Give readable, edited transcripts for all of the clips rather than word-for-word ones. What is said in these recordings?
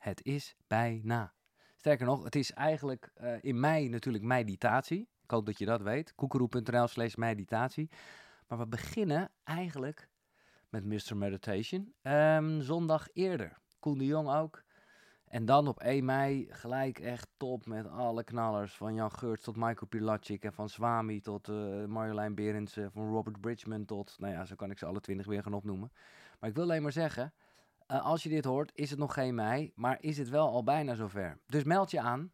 Het is bijna. Sterker nog, het is eigenlijk in mei natuurlijk meditatie. Ik hoop dat je dat weet. Koekeroe.nl/meditatie. Maar we beginnen eigenlijk met Mr. Meditation. Zondag eerder. Koen de Jong ook. En dan op 1 mei gelijk echt top met alle knallers. Van Jan Geurts tot Michael Pilatschik. En van Swami tot Marjolein Berendsen. Van Robert Bridgman tot... Nou ja, zo kan ik ze alle 20 weer gaan opnoemen. Maar ik wil alleen maar zeggen... als je dit hoort, is het nog geen mei. Maar is het wel al bijna zover. Dus meld je aan.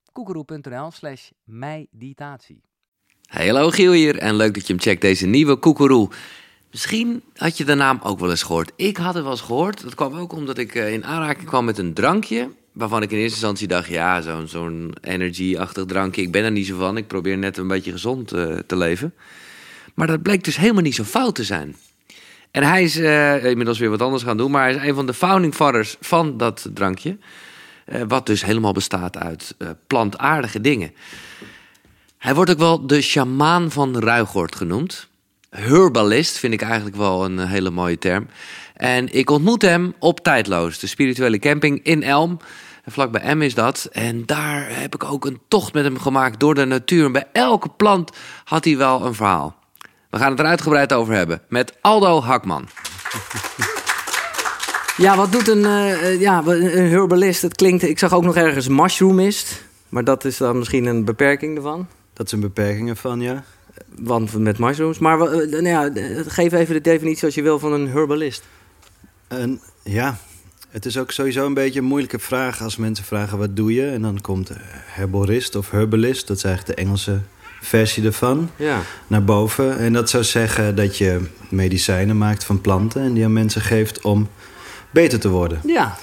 koekeroe.nl/meditatie. Hey, hallo Giel hier en leuk dat je hem checkt, deze nieuwe Koekeroe. Misschien had je de naam ook wel eens gehoord. Ik had het wel eens gehoord. Dat kwam ook omdat ik in aanraking kwam met een drankje... waarvan ik in eerste instantie dacht, ja, zo'n energy-achtig drankje... ik ben er niet zo van, ik probeer net een beetje gezond te leven. Maar dat bleek dus helemaal niet zo fout te zijn. En hij is inmiddels weer wat anders gaan doen... maar hij is een van de founding fathers van dat drankje... wat dus helemaal bestaat uit plantaardige dingen... Hij wordt ook wel de sjamaan van Ruigoord genoemd. Herbalist vind ik eigenlijk wel een hele mooie term. En ik ontmoet hem op Tijdloos, de spirituele camping in Elm. Vlakbij Em is dat. En daar heb ik ook een tocht met hem gemaakt door de natuur. En bij elke plant had hij wel een verhaal. We gaan het er uitgebreid over hebben met Aldo Hakman. Ja, wat doet een herbalist? Het klinkt, ik zag ook nog ergens mushroomist. Maar dat is dan misschien een beperking ervan. Dat zijn beperkingen van, ja. Want met mushrooms. Maar geef even de definitie als je wil van een herbalist. Ja, het is ook sowieso een beetje een moeilijke vraag als mensen vragen wat doe je? En dan komt herborist of herbalist, dat is eigenlijk de Engelse versie ervan, naar boven. En dat zou zeggen dat je medicijnen maakt van planten en die aan mensen geeft om beter te worden. Ja.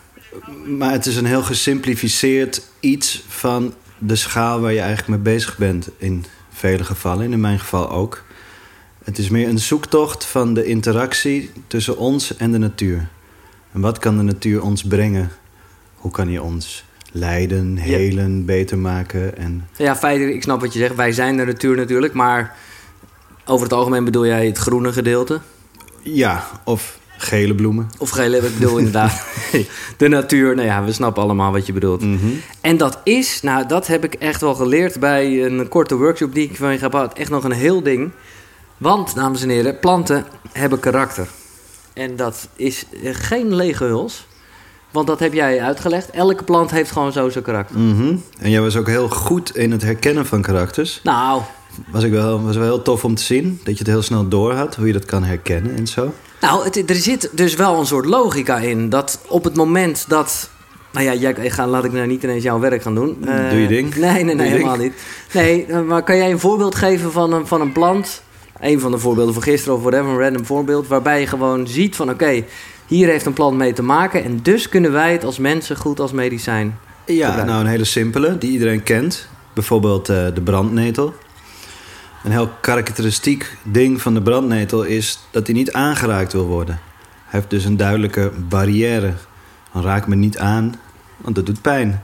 Maar het is een heel gesimplificeerd iets van de schaal waar je eigenlijk mee bezig bent in vele gevallen, en in mijn geval ook. Het is meer een zoektocht van de interactie tussen ons en de natuur. En wat kan de natuur ons brengen? Hoe kan hij ons leiden, helen, beter maken? En... Ja, feitelijk, ik snap wat je zegt. Wij zijn de natuur natuurlijk, maar over het algemeen bedoel jij het groene gedeelte? Ja, of gele bloemen. Of gele, ik bedoel inderdaad. De natuur, nou ja, we snappen allemaal wat je bedoelt. Mm-hmm. En dat heb ik echt wel geleerd bij een korte workshop die ik van je heb gehad. Echt nog een heel ding. Want, dames en heren, planten hebben karakter. En dat is geen lege huls. Want dat heb jij uitgelegd. Elke plant heeft gewoon zo zijn karakter. Mm-hmm. En jij was ook heel goed in het herkennen van karakters. Nou... Was wel heel tof om te zien. Dat je het heel snel door had. Hoe je dat kan herkennen en zo. Nou, er zit dus wel een soort logica in. Dat op het moment dat... Nou ja, laat ik nou niet ineens jouw werk gaan doen. Doe je ding. Nee, helemaal niet. Nee, maar kan jij een voorbeeld geven van een plant? Een van de voorbeelden van gisteren of whatever, een random voorbeeld. Waarbij je gewoon ziet van oké, hier heeft een plant mee te maken. En dus kunnen wij het als mensen goed als medicijn gebruiken. Nou een hele simpele, die iedereen kent. Bijvoorbeeld de brandnetel. Een heel karakteristiek ding van de brandnetel is dat hij niet aangeraakt wil worden. Hij heeft dus een duidelijke barrière. Dan raak me niet aan, want dat doet pijn.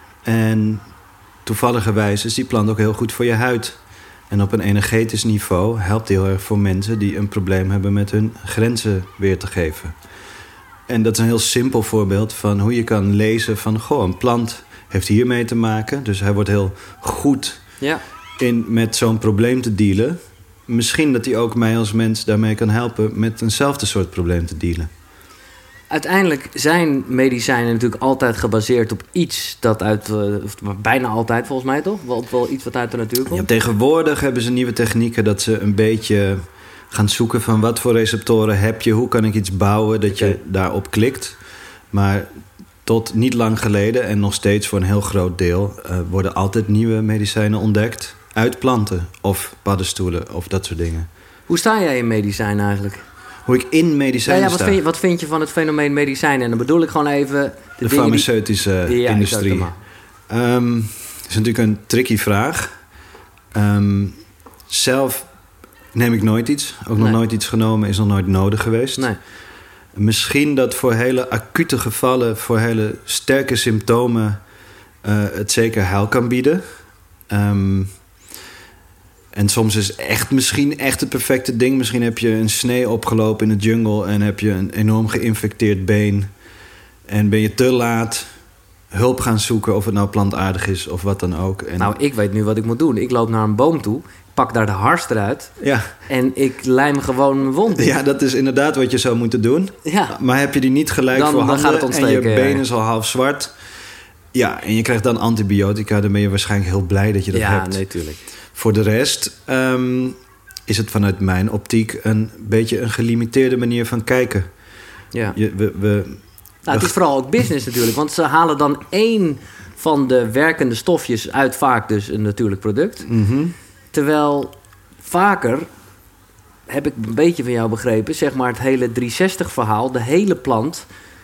En toevalligerwijs is die plant ook heel goed voor je huid. En op een energetisch niveau helpt hij heel erg voor mensen die een probleem hebben met hun grenzen weer te geven. En dat is een heel simpel voorbeeld van hoe je kan lezen van... een plant heeft hiermee te maken, dus hij wordt heel goed... Ja. in met zo'n probleem te dealen. Misschien dat hij ook mij als mens daarmee kan helpen... met eenzelfde soort probleem te dealen. Uiteindelijk zijn medicijnen natuurlijk altijd gebaseerd op iets dat uit... bijna altijd volgens mij toch? Wel iets wat uit de natuur komt? Ja, tegenwoordig hebben ze nieuwe technieken... dat ze een beetje gaan zoeken van wat voor receptoren heb je... hoe kan ik iets bouwen dat je daarop klikt. Maar tot niet lang geleden en nog steeds voor een heel groot deel... worden altijd nieuwe medicijnen ontdekt... uit planten of paddenstoelen of dat soort dingen. Hoe sta jij in medicijnen eigenlijk? Hoe ik in medicijnen sta? Wat vind je van het fenomeen medicijnen? En dan bedoel ik gewoon even... De farmaceutische industrie. Dat is natuurlijk een tricky vraag. Zelf neem ik nooit iets. Ook nog nooit iets genomen, is nog nooit nodig geweest. Nee. Misschien dat voor hele acute gevallen... voor hele sterke symptomen... het zeker heil kan bieden... En soms is misschien echt het perfecte ding. Misschien heb je een snee opgelopen in de jungle... en heb je een enorm geïnfecteerd been. En ben je te laat hulp gaan zoeken, of het nou plantaardig is of wat dan ook. En Nou, ik weet nu wat ik moet doen. Ik loop naar een boom toe, pak daar de hars eruit ja, en ik lijm gewoon mijn wond. ja, dat is inderdaad wat je zou moeten doen. Ja. Maar heb je die niet gelijk Dan voor handen gaat het en ontsteken, je ja. been is al half zwart... Ja, en je krijgt dan antibiotica, dan ben je waarschijnlijk heel blij dat je dat Ja, hebt. nee, tuurlijk. Voor de rest is het vanuit mijn optiek een beetje een gelimiteerde manier van kijken. Ja. We Nou, het is vooral ook business natuurlijk. Want ze halen dan één van de werkende stofjes uit vaak dus een natuurlijk product. Mhm. Terwijl vaker, heb ik een beetje van jou begrepen... zeg maar het hele 360-verhaal, de hele plant...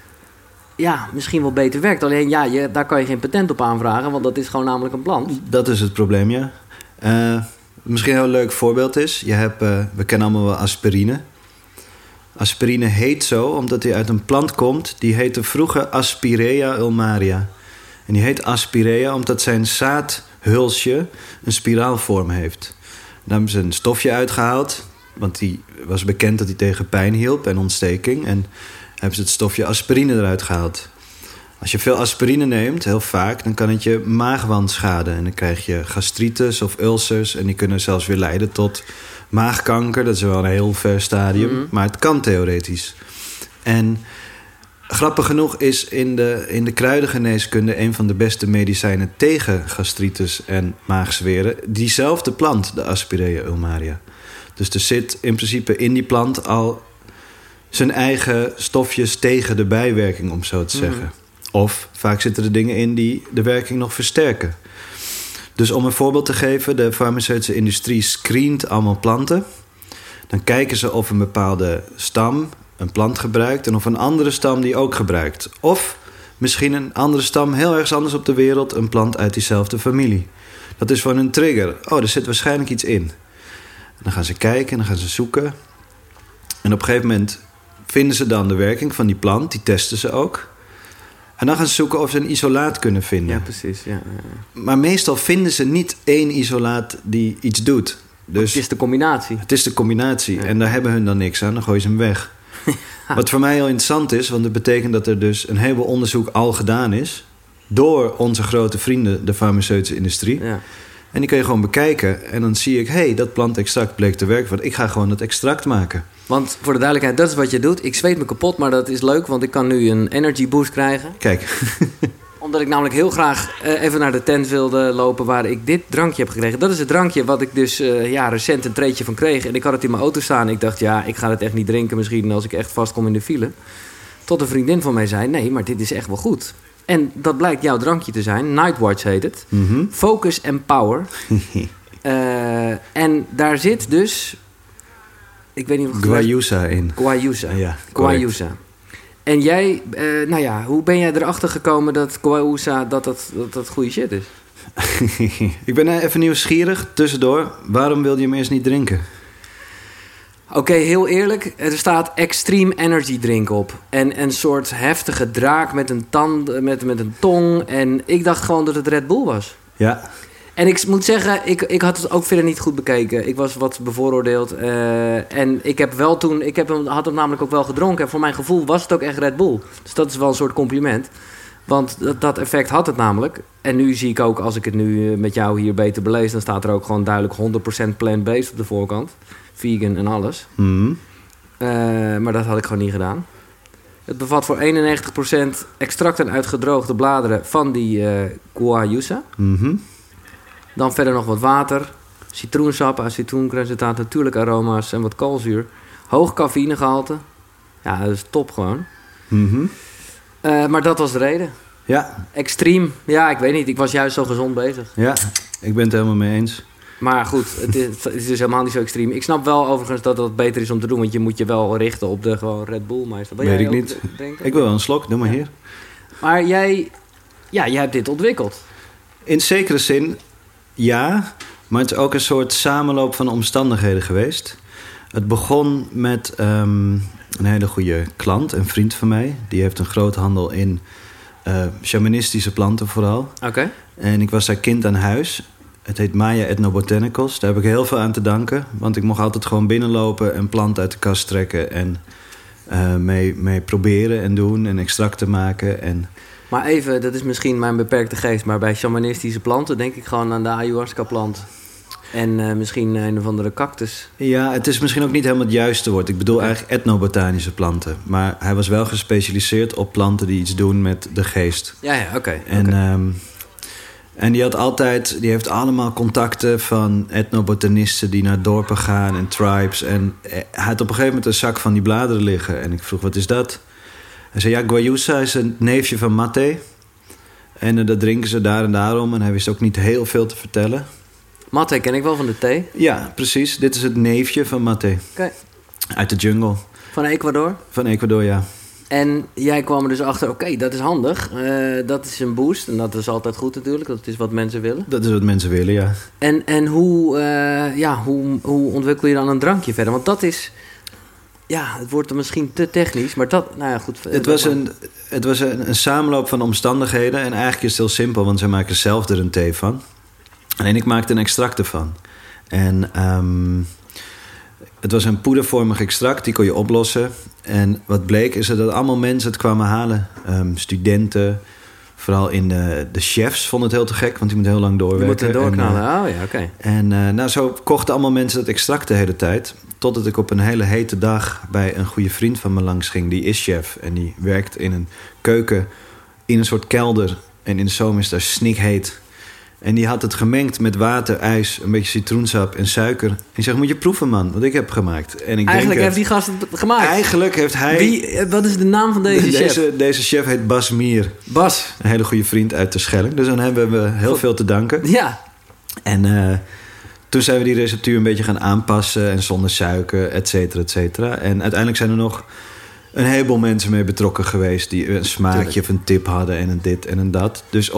ja, misschien wel beter werkt. Alleen ja, daar kan je geen patent op aanvragen... want dat is gewoon namelijk een plant. Dat is het probleem, ja. Misschien een heel leuk voorbeeld is... we kennen allemaal wel aspirine. Aspirine heet zo omdat die uit een plant komt... die heette vroeger Aspirea ulmaria. En die heet Aspirea omdat zijn zaadhulsje een spiraalvorm heeft. Daar hebben ze een stofje uitgehaald... want die was bekend dat hij tegen pijn hielp en ontsteking... en hebben ze het stofje aspirine eruit gehaald. Als je veel aspirine neemt, heel vaak... dan kan het je maagwand schaden. En dan krijg je gastritis of ulcers... en die kunnen zelfs weer leiden tot maagkanker. Dat is wel een heel ver stadium, maar het kan theoretisch. En grappig genoeg is in de kruidengeneeskunde... een van de beste medicijnen tegen gastritis en maagzweren... diezelfde plant, de Aspirea ulmaria. Dus er zit in principe in die plant al... zijn eigen stofjes tegen de bijwerking, om zo te zeggen. Of vaak zitten er dingen in die de werking nog versterken. Dus om een voorbeeld te geven... de farmaceutische industrie screent allemaal planten. Dan kijken ze of een bepaalde stam een plant gebruikt... en of een andere stam die ook gebruikt. Of misschien een andere stam heel ergens anders op de wereld... een plant uit diezelfde familie. Dat is voor een trigger. Oh, er zit waarschijnlijk iets in. Dan gaan ze kijken en dan gaan ze zoeken. En op een gegeven moment... vinden ze dan de werking van die plant, die testen ze ook. En dan gaan ze zoeken of ze een isolaat kunnen vinden. Ja, precies. Ja. Maar meestal vinden ze niet één isolaat die iets doet. Dus Het is de combinatie. het is de combinatie. En daar hebben hun dan niks aan, dan gooien ze hem weg. Wat voor mij heel interessant is, want dat betekent dat er dus een heleboel onderzoek al gedaan is... door onze grote vrienden, de farmaceutische industrie. Ja. En die kun je gewoon bekijken. En dan zie ik, hey, dat plantextract bleek te werken. Want ik ga gewoon dat extract maken. Want voor de duidelijkheid, dat is wat je doet. Ik zweet me kapot, maar dat is leuk, want ik kan nu een energy boost krijgen. Kijk, Omdat ik namelijk heel graag even naar de tent wilde lopen waar ik dit drankje heb gekregen. Dat is het drankje wat ik dus recent een treetje van kreeg. En ik had het in mijn auto staan. Ik dacht, ja, ik ga het echt niet drinken misschien als ik echt vastkom in de file. Tot een vriendin van mij zei, nee, maar dit is echt wel goed. En dat blijkt jouw drankje te zijn. Nightwatch heet het. Focus and Power. En daar zit dus... Ik weet niet of guayusa in. Guayusa. Ja, Guayusa. En jij, hoe ben jij erachter gekomen dat Guayusa dat goede shit is? Ik ben even nieuwsgierig, tussendoor. Waarom wilde je hem eerst niet drinken? Oké, heel eerlijk. Er staat Extreme Energy Drink op. En een soort heftige draak met een tand, met een tong. En ik dacht gewoon dat het Red Bull was. Ja. En ik moet zeggen, ik had het ook verder niet goed bekeken. Ik was wat bevooroordeeld. En ik heb wel toen... had hem namelijk ook wel gedronken. En voor mijn gevoel was het ook echt Red Bull. Dus dat is wel een soort compliment. Want dat effect had het namelijk. En nu zie ik ook, als ik het nu met jou hier beter belees... dan staat er ook gewoon duidelijk 100% plant-based op de voorkant. Vegan en alles. Maar dat had ik gewoon niet gedaan. Het bevat voor 91% extracten uit gedroogde bladeren van die Guayusa. Dan verder nog wat water, citroensap, citroencracetaat, natuurlijke aroma's en wat koolzuur. Hoog cafeïnegehalte. Ja, dat is top gewoon. Maar dat was de reden. Ja. Extreem. Ja, ik weet niet. Ik was juist zo gezond bezig. Ja, ik ben het helemaal mee eens. Maar goed, het is dus helemaal niet zo extreem. Ik snap wel overigens dat het beter is om te doen. Want je moet je wel richten op de gewoon Red Bull meester. Weet ik niet. Ik wil wel een slok, doe maar hier. Maar jij hebt dit ontwikkeld. In zekere zin, ja. Maar het is ook een soort samenloop van omstandigheden geweest. Het begon met een hele goede klant, een vriend van mij. Die heeft een groothandel in shamanistische planten vooral. Oké. En ik was daar kind aan huis. Het heet Maya Ethnobotanicals. Daar heb ik heel veel aan te danken. Want ik mocht altijd gewoon binnenlopen, een plant uit de kast trekken en mee proberen en doen en extracten maken. En Maar even, dat is misschien mijn beperkte geest, maar bij shamanistische planten denk ik gewoon aan de ayahuasca-plant. En misschien een of andere cactus. ja, het is misschien ook niet helemaal het juiste woord. Ik bedoel eigenlijk etnobotanische planten. Maar hij was wel gespecialiseerd op planten die iets doen met de geest. Ja, oké. En die heeft allemaal contacten van etnobotanisten die naar dorpen gaan en tribes. En hij had op een gegeven moment een zak van die bladeren liggen. En ik vroeg, wat is dat? Hij zei, ja, guayusa is een neefje van mate. En dat drinken ze daar en daarom. En hij wist ook niet heel veel te vertellen. Mate ken ik wel van de thee. Ja, precies. Dit is het neefje van mate. Oké. Uit de jungle. Van Ecuador. Van Ecuador, ja. En jij kwam er dus achter, oké, dat is handig. Dat is een boost. En dat is altijd goed natuurlijk. Dat is wat mensen willen. Dat is wat mensen willen, ja. En hoe ontwikkel je dan een drankje verder? Want dat is... Ja, het wordt dan misschien te technisch, maar dat... Nou ja, goed. Het was een samenloop van omstandigheden. En eigenlijk is het heel simpel, want zij maken zelf er een thee van. Alleen ik maakte een extract ervan. En het was een poedervormig extract, die kon je oplossen. En wat bleek is dat allemaal mensen het kwamen halen. Studenten, vooral in de chefs vonden het heel te gek, want die moeten heel lang doorwerken. Die moeten doorknallen, oké. En zo kochten allemaal mensen het extract de hele tijd. Totdat ik op een hele hete dag bij een goede vriend van me langs ging. Die is chef en die werkt in een keuken in een soort kelder. En in de zomer is daar snikheet. En die had het gemengd met water, ijs, een beetje citroensap en suiker. En ik zeg, moet je proeven, man, wat ik heb gemaakt. En ik Eigenlijk heeft die gast het gemaakt. Eigenlijk heeft hij... Wat is de naam van deze chef? Deze chef heet Bas Mier. Bas. Een hele goede vriend uit Terschelling. Dus aan hem hebben we heel veel te danken. Ja. En toen zijn we die receptuur een beetje gaan aanpassen. En zonder suiker, et cetera, et cetera. En uiteindelijk zijn er nog een heleboel mensen mee betrokken geweest... die een smaakje of een tip hadden en een dit en een dat. Dus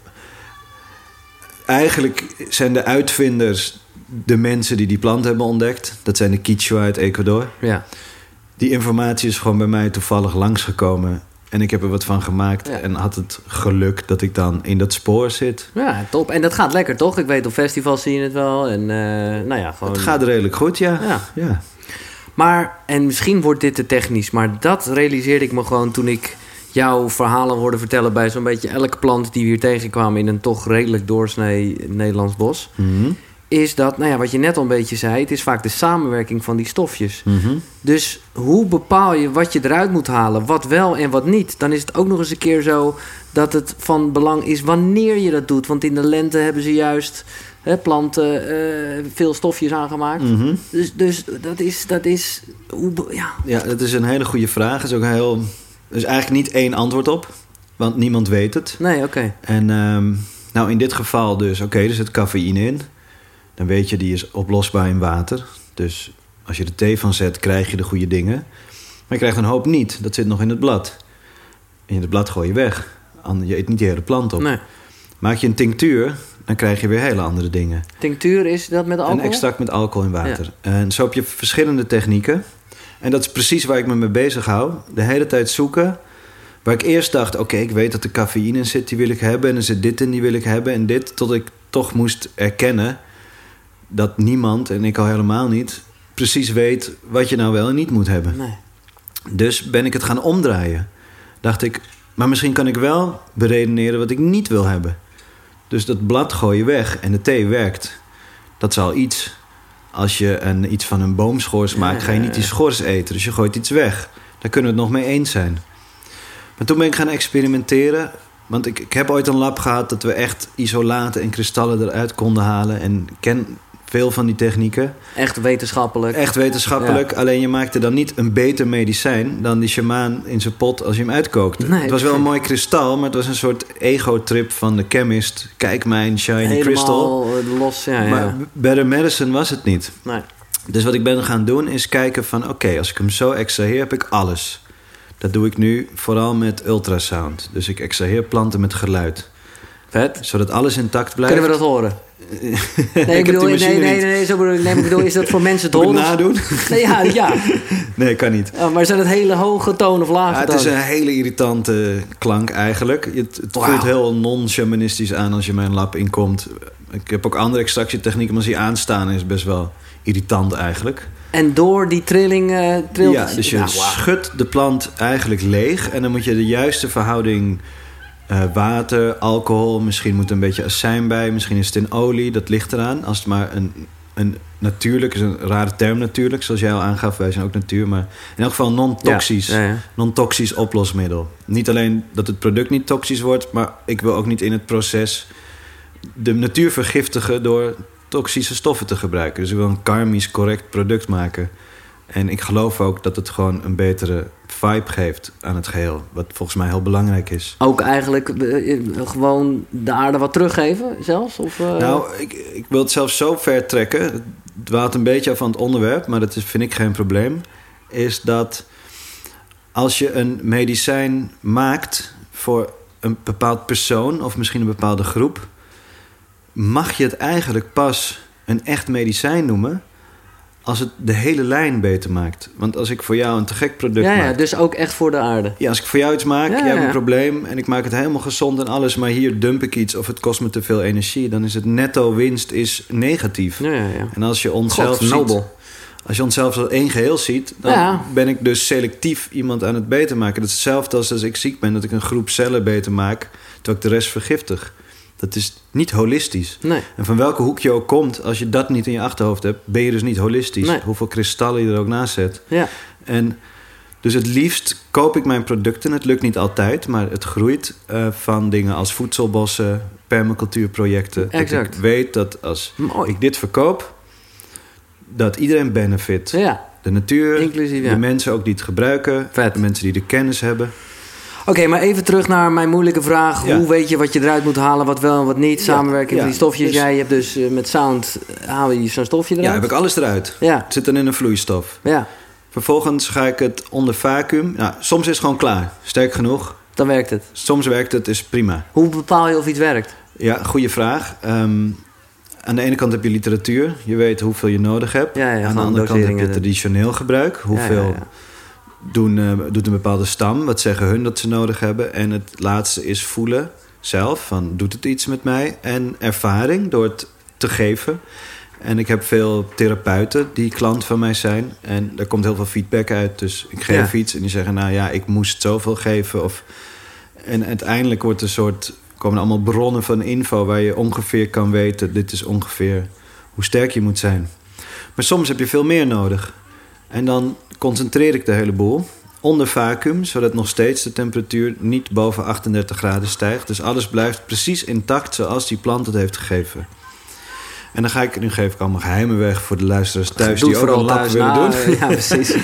eigenlijk zijn de uitvinders de mensen die plant hebben ontdekt. Dat zijn de Quechua uit Ecuador. Ja. Die informatie is gewoon bij mij toevallig langsgekomen. En ik heb er wat van gemaakt. Ja. En had het geluk dat ik dan in dat spoor zit. Ja, top. En dat gaat lekker, toch? Ik weet, op festivals zie je het wel. En gewoon... Het gaat redelijk goed, ja. Ja. Maar, en misschien wordt dit te technisch... maar dat realiseerde ik me gewoon toen ik jouw verhalen hoorde vertellen... bij zo'n beetje elke plant die we hier tegenkwamen... in een toch redelijk doorsnee Nederlands bos... Mm-hmm. is dat, wat je net al een beetje zei... het is vaak de samenwerking van die stofjes. Mm-hmm. Dus hoe bepaal je wat je eruit moet halen? Wat wel en wat niet? Dan is het ook nog eens een keer zo... dat het van belang is wanneer je dat doet. Want in de lente hebben ze juist... planten veel stofjes aangemaakt. Mm-hmm. Dus dat is Ja, dat is een hele goede vraag. Er is eigenlijk niet één antwoord op. Want niemand weet het. Nee, oké. En in dit geval dus... er zit cafeïne in. Dan weet je, die is oplosbaar in water. Dus als je er thee van zet, krijg je de goede dingen. Maar je krijgt een hoop niet. Dat zit nog in het blad. En het blad gooi je weg. Je eet niet die hele plant op. Nee. Maak je een tinctuur, dan krijg je weer hele andere dingen. Tinctuur, is dat met alcohol? Een extract met alcohol in water. Ja. En zo heb je verschillende technieken. En dat is precies waar ik me mee bezig hou. De hele tijd zoeken. Waar ik eerst dacht, ik weet dat er cafeïne in zit, die wil ik hebben. En er zit dit in, die wil ik hebben. En dit, tot ik toch moest erkennen... dat niemand, en ik al helemaal niet... precies weet wat je nou wel en niet moet hebben. Nee. Dus ben ik het gaan omdraaien. Dacht ik, maar misschien kan ik wel beredeneren wat ik niet wil hebben. Dus dat blad gooi je weg en de thee werkt. Dat is al iets. Als je iets van een boomschors maakt, ga je niet die schors eten. Dus je gooit iets weg. Daar kunnen we het nog mee eens zijn. Maar toen ben ik gaan experimenteren. Want ik heb ooit een lab gehad dat we echt isolaten en kristallen eruit konden halen. En ik ken veel van die technieken. Echt wetenschappelijk. Echt wetenschappelijk. Ja. Alleen je maakte dan niet een beter medicijn dan die shamaan in zijn pot als je hem uitkookt. Nee, het was wel een mooi kristal, maar het was een soort ego-trip van de chemist. Kijk mijn shiny helemaal crystal. Los, maar better medicine was het niet. Nee. Dus wat ik ben gaan doen is kijken van... als ik hem zo extraheer, heb ik alles. Dat doe ik nu vooral met ultrasound. Dus ik extraheer planten met geluid. Vet. Zodat alles intact blijft. Kunnen we dat horen? Nee, ik bedoel, zo bedoel ik. Nee, ik bedoel, is dat voor mensen te horen? nadoen? Nee, ja. Nee, kan niet. Oh, maar zijn het hele hoge tonen of lage tonen? Het is een hele irritante klank eigenlijk. Het voelt heel non-shamanistisch aan als je mijn lab inkomt. Ik heb ook andere extractietechnieken, maar als die aanstaan is best wel irritant eigenlijk. En door die trilling trilt... Ja, dus je schudt de plant eigenlijk leeg. En dan moet je de juiste verhouding water, alcohol... misschien moet er een beetje azijn bij, misschien is het in olie. Dat ligt eraan. Als het maar een natuurlijk, is een rare term natuurlijk... zoals jij al aangaf, wij zijn ook natuur... maar in elk geval non-toxisch oplosmiddel. Niet alleen dat het product niet toxisch wordt... maar ik wil ook niet in het proces de natuur vergiftigen... door toxische stoffen te gebruiken. Dus ik wil een karmisch correct product maken. En ik geloof ook dat het gewoon een betere vibe geeft aan het geheel. Wat volgens mij heel belangrijk is. Ook eigenlijk gewoon de aarde wat teruggeven zelfs? Of, Nou, ik wil het zelfs zo ver trekken. Het dwaalt een beetje af van het onderwerp, maar dat vind ik geen probleem. Is dat als je een medicijn maakt voor een bepaald persoon... of misschien een bepaalde groep... mag je het eigenlijk pas een echt medicijn noemen... als het de hele lijn beter maakt. Want als ik voor jou een te gek product maak... Ja, dus ook echt voor de aarde. Ja, als ik voor jou iets maak, jij hebt een probleem... en ik maak het helemaal gezond en alles... maar hier dump ik iets of het kost me te veel energie... dan is het netto winst is negatief. Ja. En als je onszelf ziet... Als je onszelf als één geheel ziet... dan ben ik dus selectief iemand aan het beter maken. Dat is hetzelfde als ik ziek ben... dat ik een groep cellen beter maak... terwijl ik de rest vergiftig. Dat is niet holistisch. Nee. En van welke hoek je ook komt... als je dat niet in je achterhoofd hebt... ben je dus niet holistisch. Nee. Hoeveel kristallen je er ook naast zet. Ja. En dus het liefst koop ik mijn producten. Het lukt niet altijd, maar het groeit... van dingen als voedselbossen, permacultuurprojecten. Exact. Dat ik weet dat als ik dit verkoop... dat iedereen benefit. Ja. De natuur, inclusief, de mensen ook die het gebruiken... Vet. de mensen die de kennis hebben... Oké, maar even terug naar mijn moeilijke vraag. Ja. Hoe weet je wat je eruit moet halen, wat wel en wat niet? Samenwerking van die stofjes. Dus, jij hebt dus met sound, haal je zo'n stofje eruit? Ja, heb ik alles eruit. Ja. Het zit dan in een vloeistof. Ja. Vervolgens ga ik het onder vacuüm. Nou, soms is het gewoon klaar. Sterk genoeg. Dan werkt het. Soms werkt het, is prima. Hoe bepaal je of iets werkt? Ja, goede vraag. Aan de ene kant heb je literatuur. Je weet hoeveel je nodig hebt. Ja, aan de andere kant heb je traditioneel gebruik. Hoeveel doet een bepaalde stam? Wat zeggen hun dat ze nodig hebben? En het laatste is voelen zelf. Van, doet het iets met mij? En ervaring door het te geven. En ik heb veel therapeuten die klant van mij zijn. En daar komt heel veel feedback uit. Dus ik geef iets en die zeggen... nou ja, ik moest zoveel geven. En uiteindelijk komen er allemaal bronnen van info... waar je ongeveer kan weten... dit is ongeveer hoe sterk je moet zijn. Maar soms heb je veel meer nodig. En dan concentreer ik de hele boel onder vacuüm... zodat nog steeds de temperatuur niet boven 38 graden stijgt. Dus alles blijft precies intact zoals die plant het heeft gegeven. En dan nu geef ik allemaal geheimen weg voor de luisteraars thuis... die ook een lab willen doen. Ja, precies.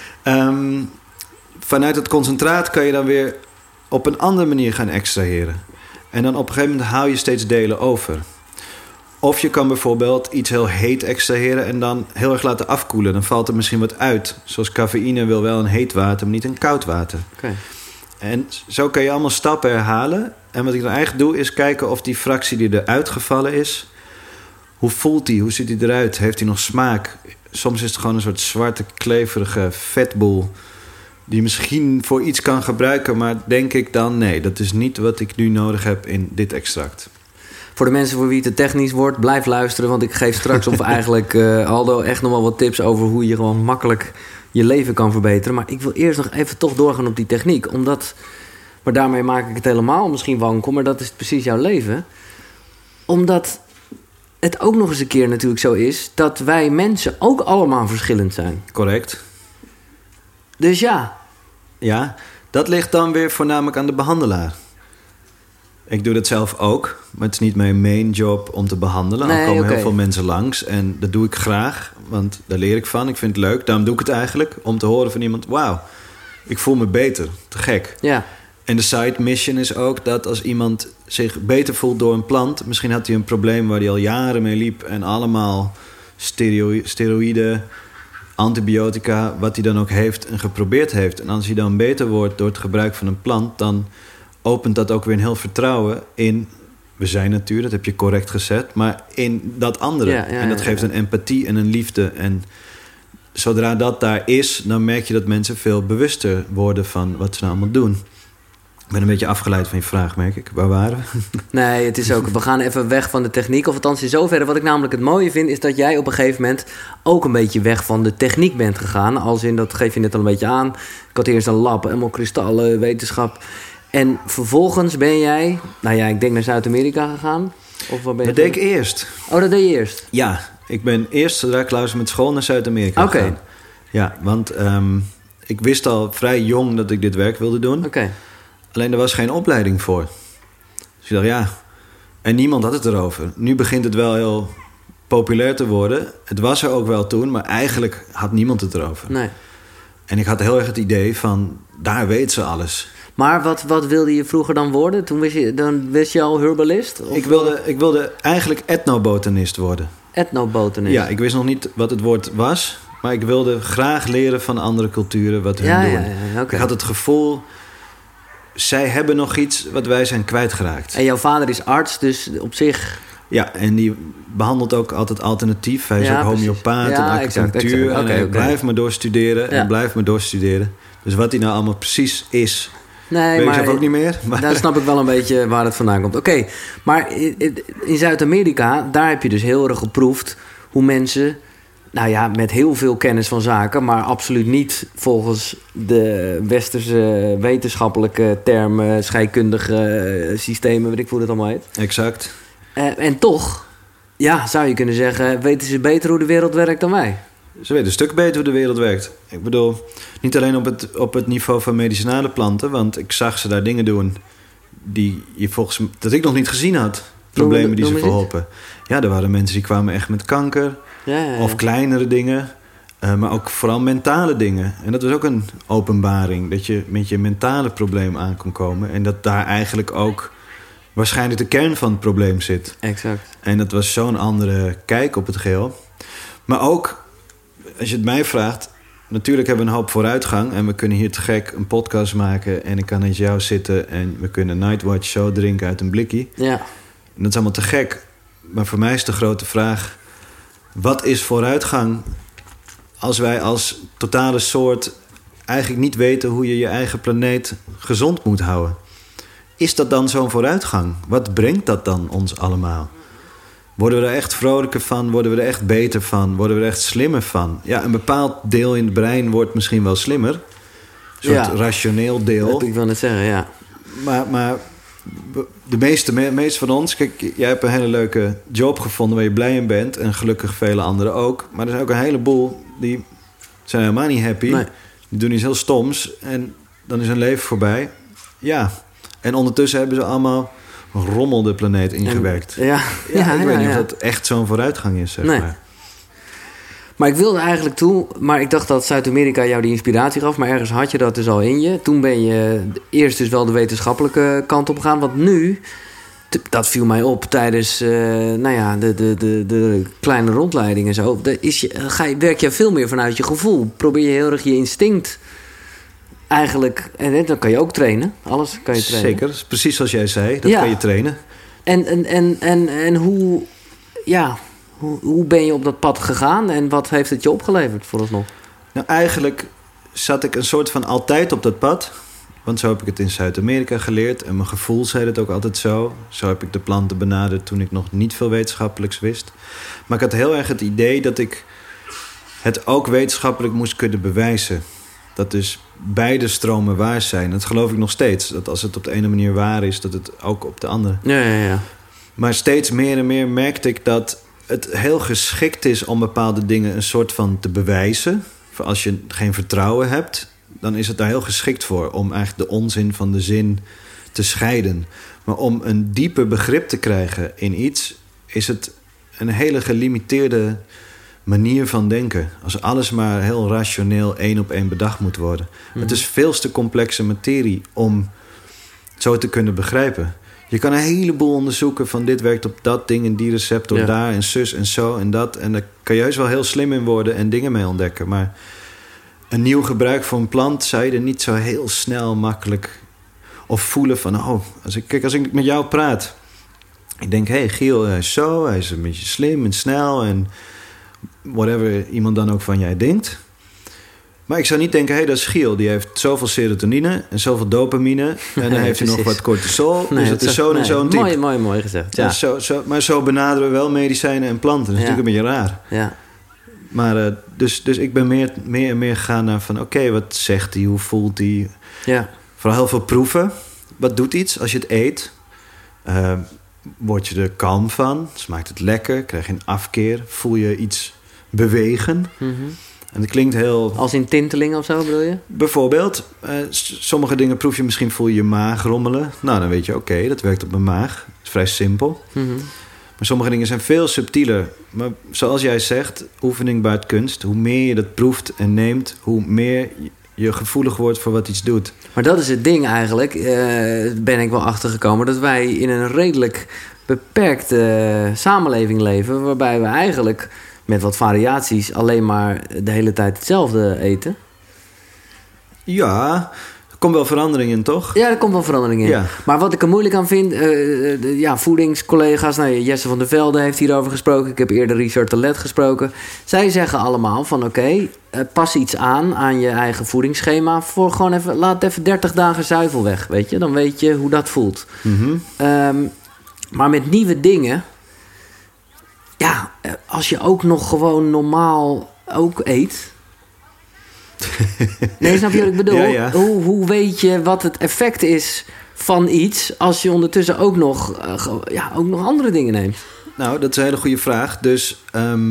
Vanuit het concentraat kan je dan weer op een andere manier gaan extraheren. En dan op een gegeven moment haal je steeds delen over. Of je kan bijvoorbeeld iets heel heet extraheren... en dan heel erg laten afkoelen. Dan valt er misschien wat uit. Zoals cafeïne wil wel een heet water, maar niet een koud water. Okay. En zo kan je allemaal stappen herhalen. En wat ik dan eigenlijk doe, is kijken of die fractie die eruit gevallen is... hoe voelt die? Hoe ziet die eruit? Heeft die nog smaak? Soms is het gewoon een soort zwarte, kleverige vetboel... die je misschien voor iets kan gebruiken... maar denk ik dan, nee, dat is niet wat ik nu nodig heb in dit extract. Voor de mensen voor wie het te technisch wordt, blijf luisteren... want ik geef straks of eigenlijk Aldo echt nog wel wat tips... over hoe je gewoon makkelijk je leven kan verbeteren. Maar ik wil eerst nog even toch doorgaan op die techniek. Maar daarmee maak ik het helemaal misschien wankel... maar dat is precies jouw leven. Omdat het ook nog eens een keer natuurlijk zo is... dat wij mensen ook allemaal verschillend zijn. Correct. Dus ja. Ja, dat ligt dan weer voornamelijk aan de behandelaar. Ik doe dat zelf ook, maar het is niet mijn main job om te behandelen. Er komen heel veel mensen langs en dat doe ik graag, want daar leer ik van. Ik vind het leuk, daarom doe ik het eigenlijk. Om te horen van iemand, wauw, ik voel me beter. Te gek. Ja. En de side mission is ook dat als iemand zich beter voelt door een plant... misschien had hij een probleem waar hij al jaren mee liep... en allemaal steroïden, antibiotica, wat hij dan ook heeft en geprobeerd heeft. En als hij dan beter wordt door het gebruik van een plant... dan opent dat ook weer een heel vertrouwen in... we zijn natuur, dat heb je correct gezet... maar in dat andere. En dat geeft een empathie en een liefde. En zodra dat daar is, dan merk je dat mensen veel bewuster worden... van wat ze nou allemaal doen. Ik ben een beetje afgeleid van je vraag, merk ik. Waar waren we? Nee, het is ook... We gaan even weg van de techniek. Of althans in zoverre. Wat ik namelijk het mooie vind... is dat jij op een gegeven moment... ook een beetje weg van de techniek bent gegaan. Als in, dat geef je net al een beetje aan. Ik had eerst een lab, helemaal kristallen, wetenschap. En vervolgens ben jij... Nou ja, ik denk naar Zuid-Amerika gegaan. Of wat ben je? Dat deed ik eerst. Oh, dat deed je eerst? Ja, ik ben eerst, zodra ik klaar was met school, naar Zuid-Amerika gegaan. Ja, want ik wist al vrij jong dat ik dit werk wilde doen. Oké. Alleen er was geen opleiding voor. Dus ik dacht, ja... En niemand had het erover. Nu begint het wel heel populair te worden. Het was er ook wel toen, maar eigenlijk had niemand het erover. Nee. En ik had heel erg het idee van, daar weet ze alles. Maar wat wilde je vroeger dan worden? Dan wist je al herbalist? Of Ik wilde eigenlijk etnobotanist worden. etnobotanist? Ja, ik wist nog niet wat het woord was... maar ik wilde graag leren van andere culturen wat hun doen. Ja, oké. Ik had het gevoel... zij hebben nog iets wat wij zijn kwijtgeraakt. En jouw vader is arts, dus op zich... Ja, en die behandelt ook altijd alternatief. Hij is ook homeopaat en acupunctuur. Exact. En hij blijft maar doorstuderen en blijft maar doorstuderen. Dus wat hij nou allemaal precies is... Nee, weet maar ik zelf ook niet meer. Maar... Daar snap ik wel een beetje waar het vandaan komt. Oké, maar in Zuid-Amerika... daar heb je dus heel erg geproefd... hoe mensen... nou ja, met heel veel kennis van zaken... maar absoluut niet volgens de westerse wetenschappelijke termen... scheikundige systemen, weet ik hoe dat allemaal heet. Exact. En toch, ja, zou je kunnen zeggen... weten ze beter hoe de wereld werkt dan wij. Ze weten een stuk beter hoe de wereld werkt. Ik bedoel, niet alleen op het niveau van medicinale planten... want ik zag ze daar dingen doen... die je dat ik nog niet gezien had. Problemen die ze verholpen. Ja, er waren mensen die kwamen echt met kanker... Ja. Of kleinere dingen, maar ook vooral mentale dingen. En dat was ook een openbaring, dat je met je mentale probleem aan kon komen. En dat daar eigenlijk ook waarschijnlijk de kern van het probleem zit. Exact. En dat was zo'n andere kijk op het geheel. Maar ook, als je het mij vraagt, natuurlijk hebben we een hoop vooruitgang. En we kunnen hier te gek een podcast maken en ik kan naast jou zitten... en we kunnen Nightwatch zo drinken uit een blikkie. Ja. En dat is allemaal te gek. Maar voor mij is de grote vraag... wat is vooruitgang als wij als totale soort eigenlijk niet weten hoe je je eigen planeet gezond moet houden? Is dat dan zo'n vooruitgang? Wat brengt dat dan ons allemaal? Worden we er echt vrolijker van? Worden we er echt beter van? Worden we er echt slimmer van? Ja, een bepaald deel in het brein wordt misschien wel slimmer. Een soort rationeel deel. Dat ik wil net zeggen, ja. Maar de meeste van ons... Kijk, jij hebt een hele leuke job gevonden waar je blij in bent. En gelukkig vele anderen ook. Maar er zijn ook een heleboel die zijn helemaal niet happy. Nee. Die doen iets heel stoms. En dan is hun leven voorbij. Ja. En ondertussen hebben ze allemaal rommel de planeet ingewerkt. Ik weet niet of dat echt zo'n vooruitgang is, zeg maar. Maar ik wilde eigenlijk toe... Maar ik dacht dat Zuid-Amerika jou die inspiratie gaf. Maar ergens had je dat dus al in je. Toen ben je eerst dus wel de wetenschappelijke kant op gegaan. Want nu, dat viel mij op tijdens de kleine rondleiding en zo. Werk je veel meer vanuit je gevoel. Probeer je heel erg je instinct eigenlijk... En dan kan je ook trainen. Alles kan je trainen. Zeker, precies zoals jij zei. Dat kan je trainen. En hoe... Ja... Hoe ben je op dat pad gegaan en wat heeft het je opgeleverd vooralsnog? Nou, eigenlijk zat ik een soort van altijd op dat pad. Want zo heb ik het in Zuid-Amerika geleerd. En mijn gevoel zei het ook altijd zo. Zo heb ik de planten benaderd toen ik nog niet veel wetenschappelijks wist. Maar ik had heel erg het idee dat ik het ook wetenschappelijk moest kunnen bewijzen. Dat dus beide stromen waar zijn. Dat geloof ik nog steeds. Dat als het op de ene manier waar is, dat het ook op de andere. Ja. Maar steeds meer en meer merkte ik dat het heel geschikt is om bepaalde dingen een soort van te bewijzen. Voor als je geen vertrouwen hebt, dan is het daar heel geschikt voor om eigenlijk de onzin van de zin te scheiden. Maar om een dieper begrip te krijgen in iets, is het een hele gelimiteerde manier van denken. Als alles maar heel rationeel 1 op 1 bedacht moet worden. Het is veel te complexe materie om zo te kunnen begrijpen. Je kan een heleboel onderzoeken van dit werkt op dat ding en die receptor daar en zus en zo en dat. En daar kan je juist wel heel slim in worden en dingen mee ontdekken. Maar een nieuw gebruik voor een plant zou je er niet zo heel snel makkelijk of voelen van... als ik met jou praat, ik denk, hey, Giel, hij is zo, hij is een beetje slim en snel en whatever iemand dan ook van jij denkt. Maar ik zou niet denken, dat is Giel. Die heeft zoveel serotonine en zoveel dopamine. En dan heeft hij nog wat cortisol. Dus het is zo'n en zo'n type. Mooi gezegd. Ja. Dus maar zo benaderen we wel medicijnen en planten. Dat is natuurlijk een beetje raar. Ja. Maar dus ik ben meer en meer gegaan naar van... Oké, wat zegt hij? Hoe voelt hij? Ja. Vooral heel veel proeven. Wat doet iets als je het eet? Word je er kalm van? Smaakt het lekker? Krijg je een afkeer? Voel je iets bewegen? Mm-hmm. En dat klinkt heel... Als in tinteling of zo bedoel je? Bijvoorbeeld, sommige dingen proef je misschien, voel je je maag rommelen. Nou, dan weet je, oké, dat werkt op mijn maag. Dat is vrij simpel. Mm-hmm. Maar sommige dingen zijn veel subtieler. Maar zoals jij zegt, oefening baart kunst. Hoe meer je dat proeft en neemt, hoe meer je gevoelig wordt voor wat iets doet. Maar dat is het ding eigenlijk, ben ik wel achtergekomen... dat wij in een redelijk beperkte samenleving leven... waarbij we eigenlijk met wat variaties alleen maar de hele tijd hetzelfde eten. Ja, er komt wel verandering in, toch? Ja, er komt wel verandering in. Ja. Maar wat ik er moeilijk aan vind... voedingscollega's... Nou, Jesse van der Velde heeft hierover gesproken. Ik heb eerder Richard de Let gesproken. Zij zeggen allemaal van... Oké, pas iets aan je eigen voedingsschema... voor gewoon even... Laat even 30 dagen zuivel weg, weet je. Dan weet je hoe dat voelt. Mm-hmm. Maar met nieuwe dingen... Ja, als je ook nog gewoon normaal ook eet... Nee, snap je wat ik bedoel? Ja, ja. Hoe weet je wat het effect is van iets... als je ondertussen ook nog andere dingen neemt? Nou, dat is een hele goede vraag. Dus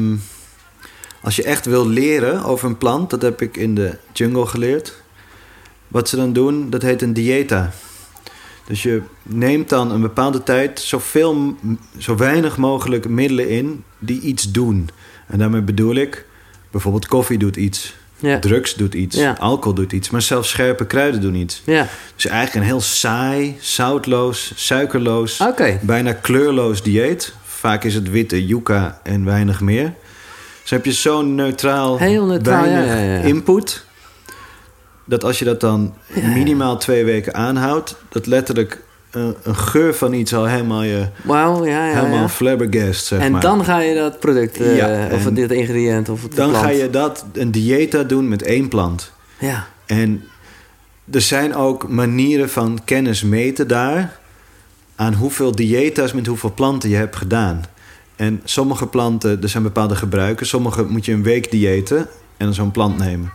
als je echt wil leren over een plant... dat heb ik in de jungle geleerd. Wat ze dan doen, dat heet een dieta. Dus je neemt dan een bepaalde tijd... zo weinig mogelijk middelen in die iets doen. En daarmee bedoel ik... bijvoorbeeld koffie doet iets... Ja. Drugs doet iets, Ja. alcohol doet iets... maar zelfs scherpe kruiden doen iets. Ja, Dus eigenlijk een heel saai, zoutloos, suikerloos... oké. bijna kleurloos dieet. Vaak is het witte yucca en weinig meer. Dus heb je zo'n neutraal, Heel neutraal, weinig ja. input... dat als je dat dan minimaal 2 weken aanhoudt... dat letterlijk een geur van iets al helemaal Wauw, helemaal flabbergast, zeg En maar. dan ga je dat product, of en dit ingrediënt, of het Dan plant. ga je een dieta doen met 1 plant. Ja, En er zijn ook manieren van kennis meten daar... aan hoeveel diëta's met hoeveel planten je hebt gedaan. En sommige planten, er zijn bepaalde gebruiken. Sommige moet je een week diëten en dan zo'n plant nemen.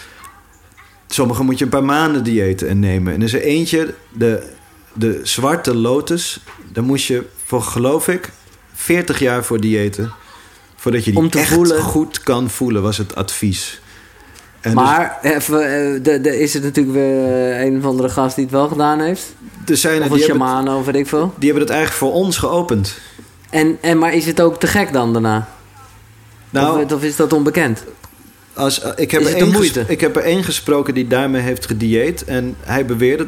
Sommige moet je een paar maanden diëten en nemen. En er is er eentje, de zwarte lotus... daar moest je voor, geloof ik, 40 jaar voor diëten... voordat je die Om te echt voelen. goed kan voelen, was het advies. En maar even, is het natuurlijk weer een of andere gast die het wel gedaan heeft? dus er zijn er Of een die hebben, shaman, of weet ik veel. die hebben het eigenlijk voor ons geopend. Maar is het ook te gek dan daarna? Nou, Of is dat onbekend? Ik heb Is het de moeite? ik heb er één gesproken die daarmee heeft gedieet. En hij beweerde,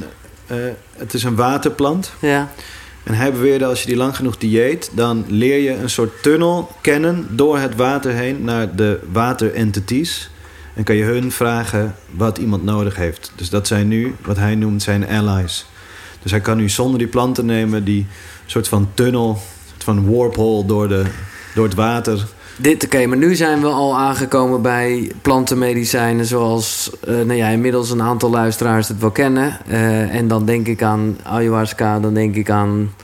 het is een waterplant. Ja. En hij beweerde, als je die lang genoeg dieet... dan leer je een soort tunnel kennen door het water heen... naar de waterentities. En kan je hun vragen wat iemand nodig heeft. Dus dat zijn nu, wat hij noemt, zijn allies. Dus hij kan nu zonder die planten nemen... die soort van tunnel, een soort van warphole door het water... Oké, maar nu zijn we al aangekomen bij plantenmedicijnen... zoals inmiddels een aantal luisteraars het wel kennen. En dan denk ik aan ayahuasca, dan denk ik aan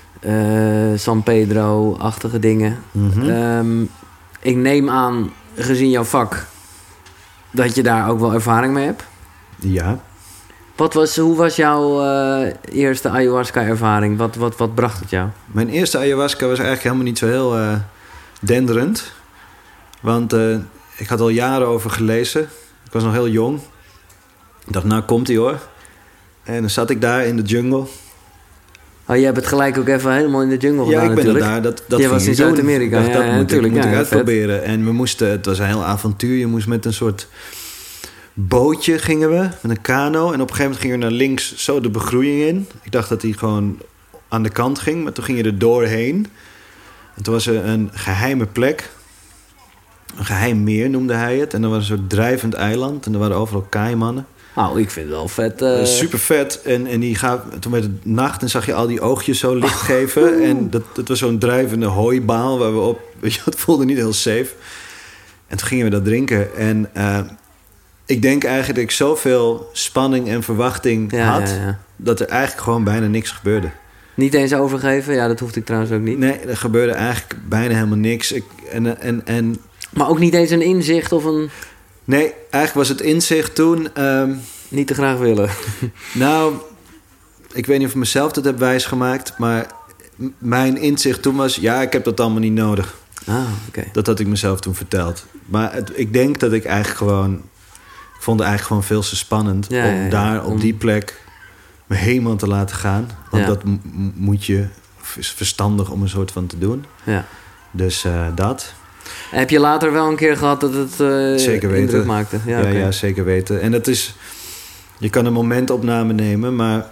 San Pedro-achtige dingen. Mhm. Ik neem aan, gezien jouw vak, dat je daar ook wel ervaring mee hebt. Ja. Hoe was jouw eerste ayahuasca-ervaring? Wat bracht het jou? Mijn eerste ayahuasca was eigenlijk helemaal niet zo heel denderend. Want ik had al jaren over gelezen. Ik was nog heel jong. Ik dacht, nou komt ie hoor. En dan zat ik daar in de jungle. Oh, je hebt het gelijk ook even helemaal in de jungle gedaan Ja, ik ben er natuurlijk. daar. Dat Je ging was ik in doen. Zuid-Amerika, Ik dacht, ja, dat moet natuurlijk, ik ja, uitproberen. En het was een heel avontuur. Je moest met een soort bootje gingen we, met een kano. En op een gegeven moment gingen we naar links zo de begroeiing in. Ik dacht dat hij gewoon aan de kant ging. Maar toen ging je er doorheen. En toen was er een geheime plek. Een geheim meer noemde hij het. En er was een soort drijvend eiland. En er waren overal kaaimannen. Nou, ik vind het wel vet. Super vet. En toen werd het nacht en zag je al die oogjes zo licht geven. En dat was zo'n drijvende hooibaal waar we op... Weet je, het voelde niet heel safe. En toen gingen we dat drinken. En ik denk eigenlijk dat ik zoveel spanning en verwachting had... Ja. dat er eigenlijk gewoon bijna niks gebeurde. Niet eens overgeven? Ja, dat hoefde ik trouwens ook niet. Nee, er gebeurde eigenlijk bijna helemaal niks. Maar ook niet eens een inzicht of een... Nee, eigenlijk was het inzicht toen... Niet te graag willen. Nou, ik weet niet of ik mezelf dat heb wijsgemaakt... maar mijn inzicht toen was... ja, ik heb dat allemaal niet nodig. Oké. Dat had ik mezelf toen verteld. Maar ik denk dat ik eigenlijk gewoon... Ik vond het eigenlijk gewoon veel te spannend... om daar op die plek me helemaal te laten gaan. Want dat moet je... is verstandig om een soort van te doen. Ja. Dus dat... Heb je later wel een keer gehad dat het zeker weten. indruk maakte? Ja, zeker weten. En dat is... Je kan een momentopname nemen, maar...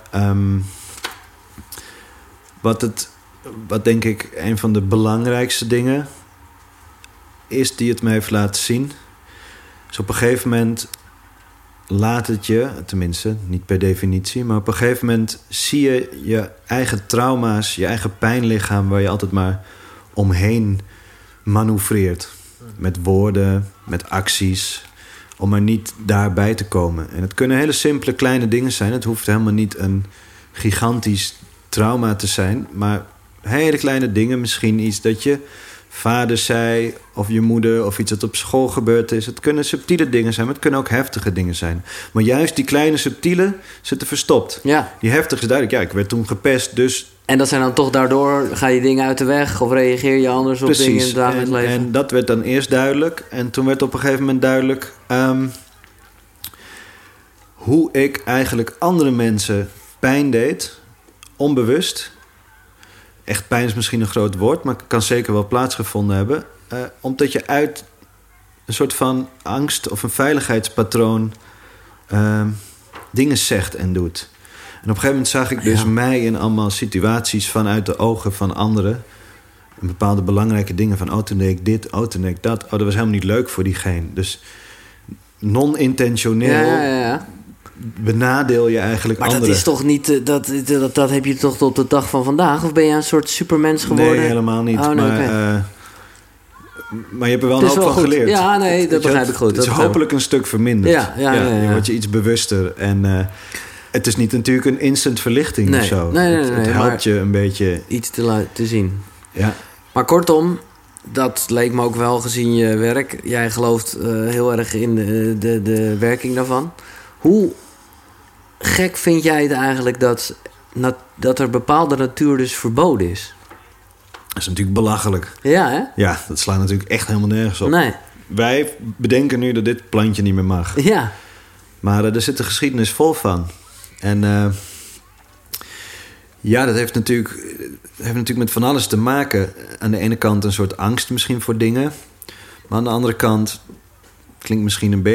wat denk ik een van de belangrijkste dingen... is die het me heeft laten zien... is op een gegeven moment... laat het je, tenminste, niet per definitie... maar op een gegeven moment zie je je eigen trauma's... je eigen pijnlichaam waar je altijd maar omheen manoeuvreert. Met woorden, met acties... om er niet daarbij te komen. En het kunnen hele simpele kleine dingen zijn. Het hoeft helemaal niet een gigantisch trauma te zijn... maar hele kleine dingen, misschien iets dat je vader zei... of je moeder, of iets dat op school gebeurd is. Het kunnen subtiele dingen zijn, maar het kunnen ook heftige dingen zijn. Maar juist die kleine subtiele zitten verstopt. Ja. Die heftige is duidelijk, ik werd toen gepest, dus... En dat zijn dan toch daardoor, ga je dingen uit de weg... of reageer je anders op dingen in het dagelijks leven? En dat werd dan eerst duidelijk. En toen werd op een gegeven moment duidelijk... hoe ik eigenlijk andere mensen pijn deed, onbewust. Echt pijn is misschien een groot woord, maar het kan zeker wel plaatsgevonden hebben. Omdat je uit een soort van angst of een veiligheidspatroon dingen zegt en doet. En op een gegeven moment zag ik dus mij in allemaal situaties vanuit de ogen van anderen. En bepaalde belangrijke dingen van, toen deed ik dit, toen deed ik dat. Dat was helemaal niet leuk voor diegene. Dus non-intentioneel benadeel je eigenlijk maar anderen. Maar dat is toch niet... Dat heb je toch tot de dag van vandaag? Of ben je een soort supermens geworden? Nee, helemaal niet. Oh, nee, maar je hebt er wel een hoop van geleerd. Ja, nee, dat begrijp ik goed. Het is hopelijk een stuk verminderd. Ja. Je wordt je iets bewuster. En het is niet natuurlijk een instant verlichting of zo. Nee, het helpt je een beetje... Iets te zien. Ja. Maar kortom... Dat leek me ook wel gezien je werk. Jij gelooft heel erg in de werking daarvan. Hoe gek vind jij het eigenlijk dat er bepaalde natuur dus verboden is? Dat is natuurlijk belachelijk. Ja, hè? Ja, dat slaat natuurlijk echt helemaal nergens op. Nee. Wij bedenken nu dat dit plantje niet meer mag. Ja. Maar er zit een geschiedenis vol van. En dat heeft natuurlijk met van alles te maken. Aan de ene kant een soort angst misschien voor dingen. Maar aan de andere kant klinkt misschien een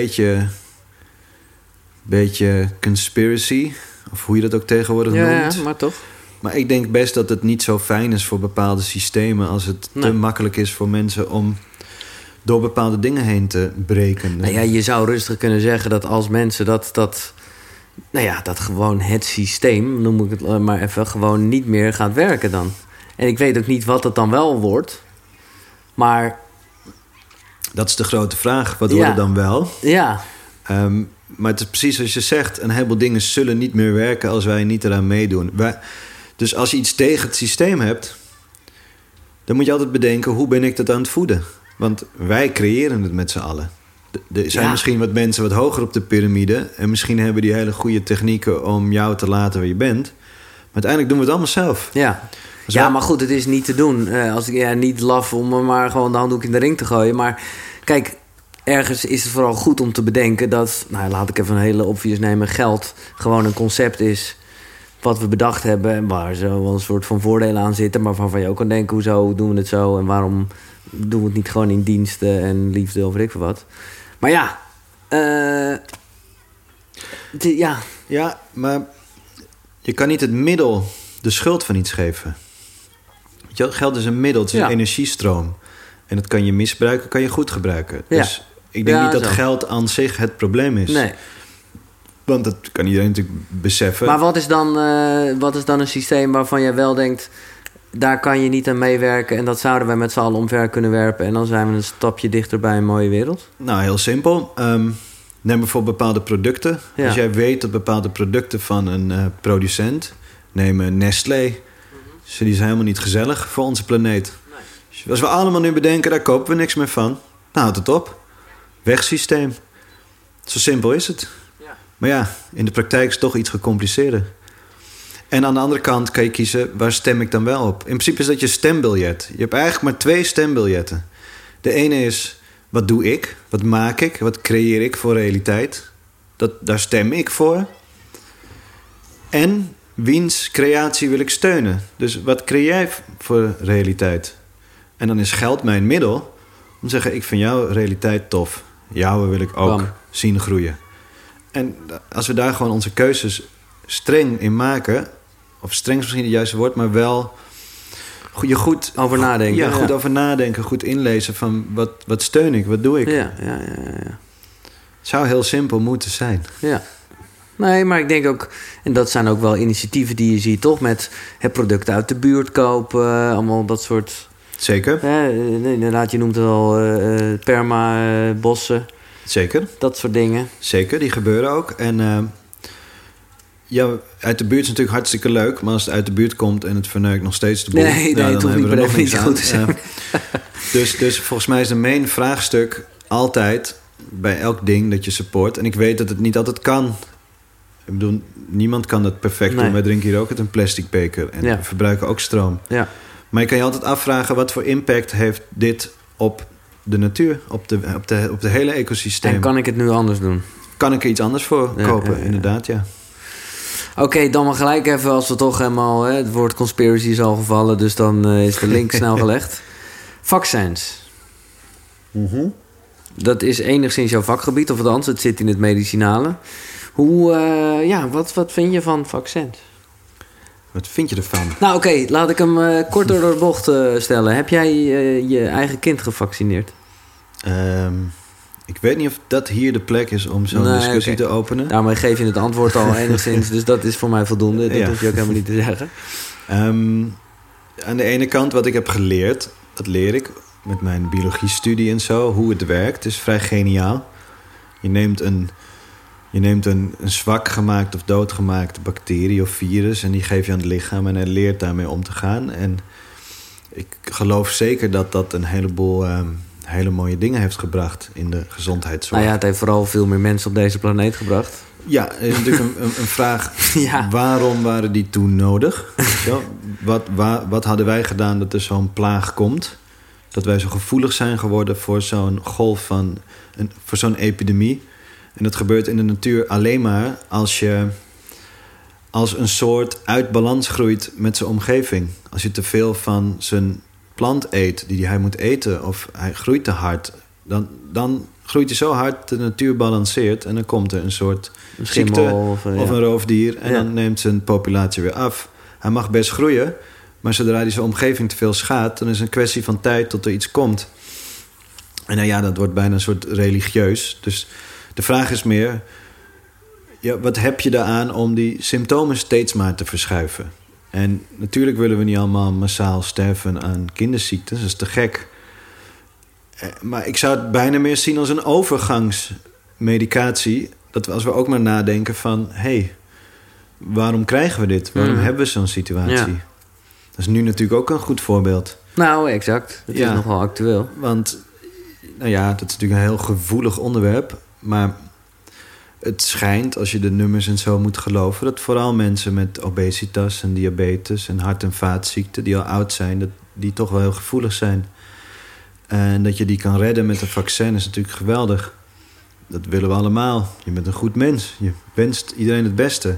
beetje conspiracy. Of hoe je dat ook tegenwoordig noemt. Ja, maar toch. Maar ik denk best dat het niet zo fijn is voor bepaalde systemen... als het te makkelijk is voor mensen om door bepaalde dingen heen te breken. Nou ja, je zou rustig kunnen zeggen dat als mensen dat gewoon het systeem, noem ik het maar even, gewoon niet meer gaat werken dan. En ik weet ook niet wat het dan wel wordt. Maar... Dat is de grote vraag. Wat wordt het dan wel? Ja. Maar het is precies als je zegt... een heleboel dingen zullen niet meer werken als wij niet eraan meedoen. Dus als je iets tegen het systeem hebt... dan moet je altijd bedenken... hoe ben ik dat aan het voeden? Want wij creëren het met z'n allen. Er zijn misschien wat mensen wat hoger op de piramide... en misschien hebben die hele goede technieken... om jou te laten waar je bent. Maar uiteindelijk doen we het allemaal zelf. Ja. Ja, maar goed, het is niet te doen. Als ik niet laf om maar gewoon de handdoek in de ring te gooien. Maar kijk, ergens is het vooral goed om te bedenken dat... Nou, laat ik even een hele obvious nemen. Geld gewoon een concept is wat we bedacht hebben... en waar zo wel een soort van voordelen aan zitten... maar waarvan je ook kan denken, hoezo doen we het zo... en waarom doen we het niet gewoon in diensten en liefde of weet ik veel wat. Maar ja... Ja, maar je kan niet het middel de schuld van iets geven. Geld is een middel, het is een energiestroom. En dat kan je misbruiken, kan je goed gebruiken. Ja. Dus ik denk niet dat geld aan zich het probleem is. Nee. Want dat kan iedereen natuurlijk beseffen. Maar wat is dan een systeem waarvan jij wel denkt... daar kan je niet aan meewerken... en dat zouden wij met z'n allen omver kunnen werpen... en dan zijn we een stapje dichter bij een mooie wereld? Nou, heel simpel. Neem bijvoorbeeld bepaalde producten. Ja. Als jij weet dat bepaalde producten van een producent... neem Nestlé. Dus die zijn helemaal niet gezellig voor onze planeet. Dus als we allemaal nu bedenken, daar kopen we niks meer van... nou, houdt het op. Wegsysteem. Zo simpel is het. Ja. Maar ja, in de praktijk is het toch iets gecompliceerder. En aan de andere kant kan je kiezen, waar stem ik dan wel op? In principe is dat je stembiljet. Je hebt eigenlijk maar 2 stembiljetten. De ene is, wat doe ik? Wat maak ik? Wat creëer ik voor realiteit? Daar stem ik voor. En wiens creatie wil ik steunen? Dus wat creëer jij voor realiteit? En dan is geld mijn middel om te zeggen, ik vind jouw realiteit tof. Jouwe wil ik ook zien groeien. En als we daar gewoon onze keuzes streng in maken... of streng is misschien het juiste woord, maar wel... je goed Over nadenken. Ja, goed over nadenken, goed inlezen van wat steun ik, wat doe ik. Ja. Het zou heel simpel moeten zijn. Ja. Nee, maar ik denk ook... en dat zijn ook wel initiatieven die je ziet, toch? Met producten uit de buurt kopen, allemaal dat soort... Zeker. Inderdaad, je noemt het al permabossen. Zeker. Dat soort dingen. Zeker, die gebeuren ook. En uit de buurt is natuurlijk hartstikke leuk... maar als het uit de buurt komt en het verneukt nog steeds de boel... Nee, dan het hoeft niet hebben we per er nog niks definitie aan. goed te zijn. Dus volgens mij is de main vraagstuk altijd... bij elk ding dat je support... en ik weet dat het niet altijd kan... Ik bedoel, niemand kan dat perfect doen. Wij drinken hier ook uit een plastic beker... en we verbruiken ook stroom. Ja. Maar je kan je altijd afvragen... wat voor impact heeft dit op de natuur... op de hele ecosysteem. En kan ik het nu anders doen? Kan ik er iets anders voor kopen? Inderdaad, ja. Oké, dan maar gelijk even als we toch helemaal... het woord conspiracy is al gevallen... dus dan is de link snel gelegd. Vaccins. Mm-hmm. Dat is enigszins jouw vakgebied... of althans, het zit in het medicinale. Wat vind je van vaccins? Wat vind je ervan? Nou oké, laat ik hem kort door de bocht stellen. Heb jij je eigen kind gevaccineerd? Ik weet niet of dat hier de plek is om zo'n discussie te openen. Daarmee geef je het antwoord al enigszins, dus dat is voor mij voldoende. Dat hoef je ook helemaal niet te zeggen. Aan de ene kant, wat ik heb geleerd, dat leer ik met mijn biologiestudie en zo, hoe het werkt, is vrij geniaal. Je neemt een zwak gemaakt of doodgemaakte bacterie of virus... en die geef je aan het lichaam en hij leert daarmee om te gaan. En ik geloof zeker dat dat een heleboel hele mooie dingen heeft gebracht in de gezondheidszorg. Nou ja, het heeft vooral veel meer mensen op deze planeet gebracht. Ja, er is natuurlijk een vraag. Waarom waren die toen nodig? Wat hadden wij gedaan dat er zo'n plaag komt? Dat wij zo gevoelig zijn geworden voor zo'n golf voor zo'n epidemie... En dat gebeurt in de natuur alleen maar als een soort uit balans groeit met zijn omgeving. Als je te veel van zijn plant eet die hij moet eten of hij groeit te hard... dan groeit hij zo hard dat de natuur balanceert... en dan komt er een soort ziekte of een roofdier... en dan neemt zijn populatie weer af. Hij mag best groeien, maar zodra hij zijn omgeving te veel schaadt... dan is het een kwestie van tijd tot er iets komt. En dat wordt bijna een soort religieus. Dus... de vraag is meer, wat heb je daaraan om die symptomen steeds maar te verschuiven? En natuurlijk willen we niet allemaal massaal sterven aan kinderziektes, dat is te gek. Maar ik zou het bijna meer zien als een overgangsmedicatie. Dat als we ook maar nadenken van, waarom krijgen we dit? Waarom hebben we zo'n situatie? Ja. Dat is nu natuurlijk ook een goed voorbeeld. Nou, exact. Het is nogal actueel. Want, dat is natuurlijk een heel gevoelig onderwerp... Maar het schijnt, als je de nummers en zo moet geloven... dat vooral mensen met obesitas en diabetes en hart- en vaatziekten... die al oud zijn, dat die toch wel heel gevoelig zijn. En dat je die kan redden met een vaccin is natuurlijk geweldig. Dat willen we allemaal. Je bent een goed mens. Je wenst iedereen het beste.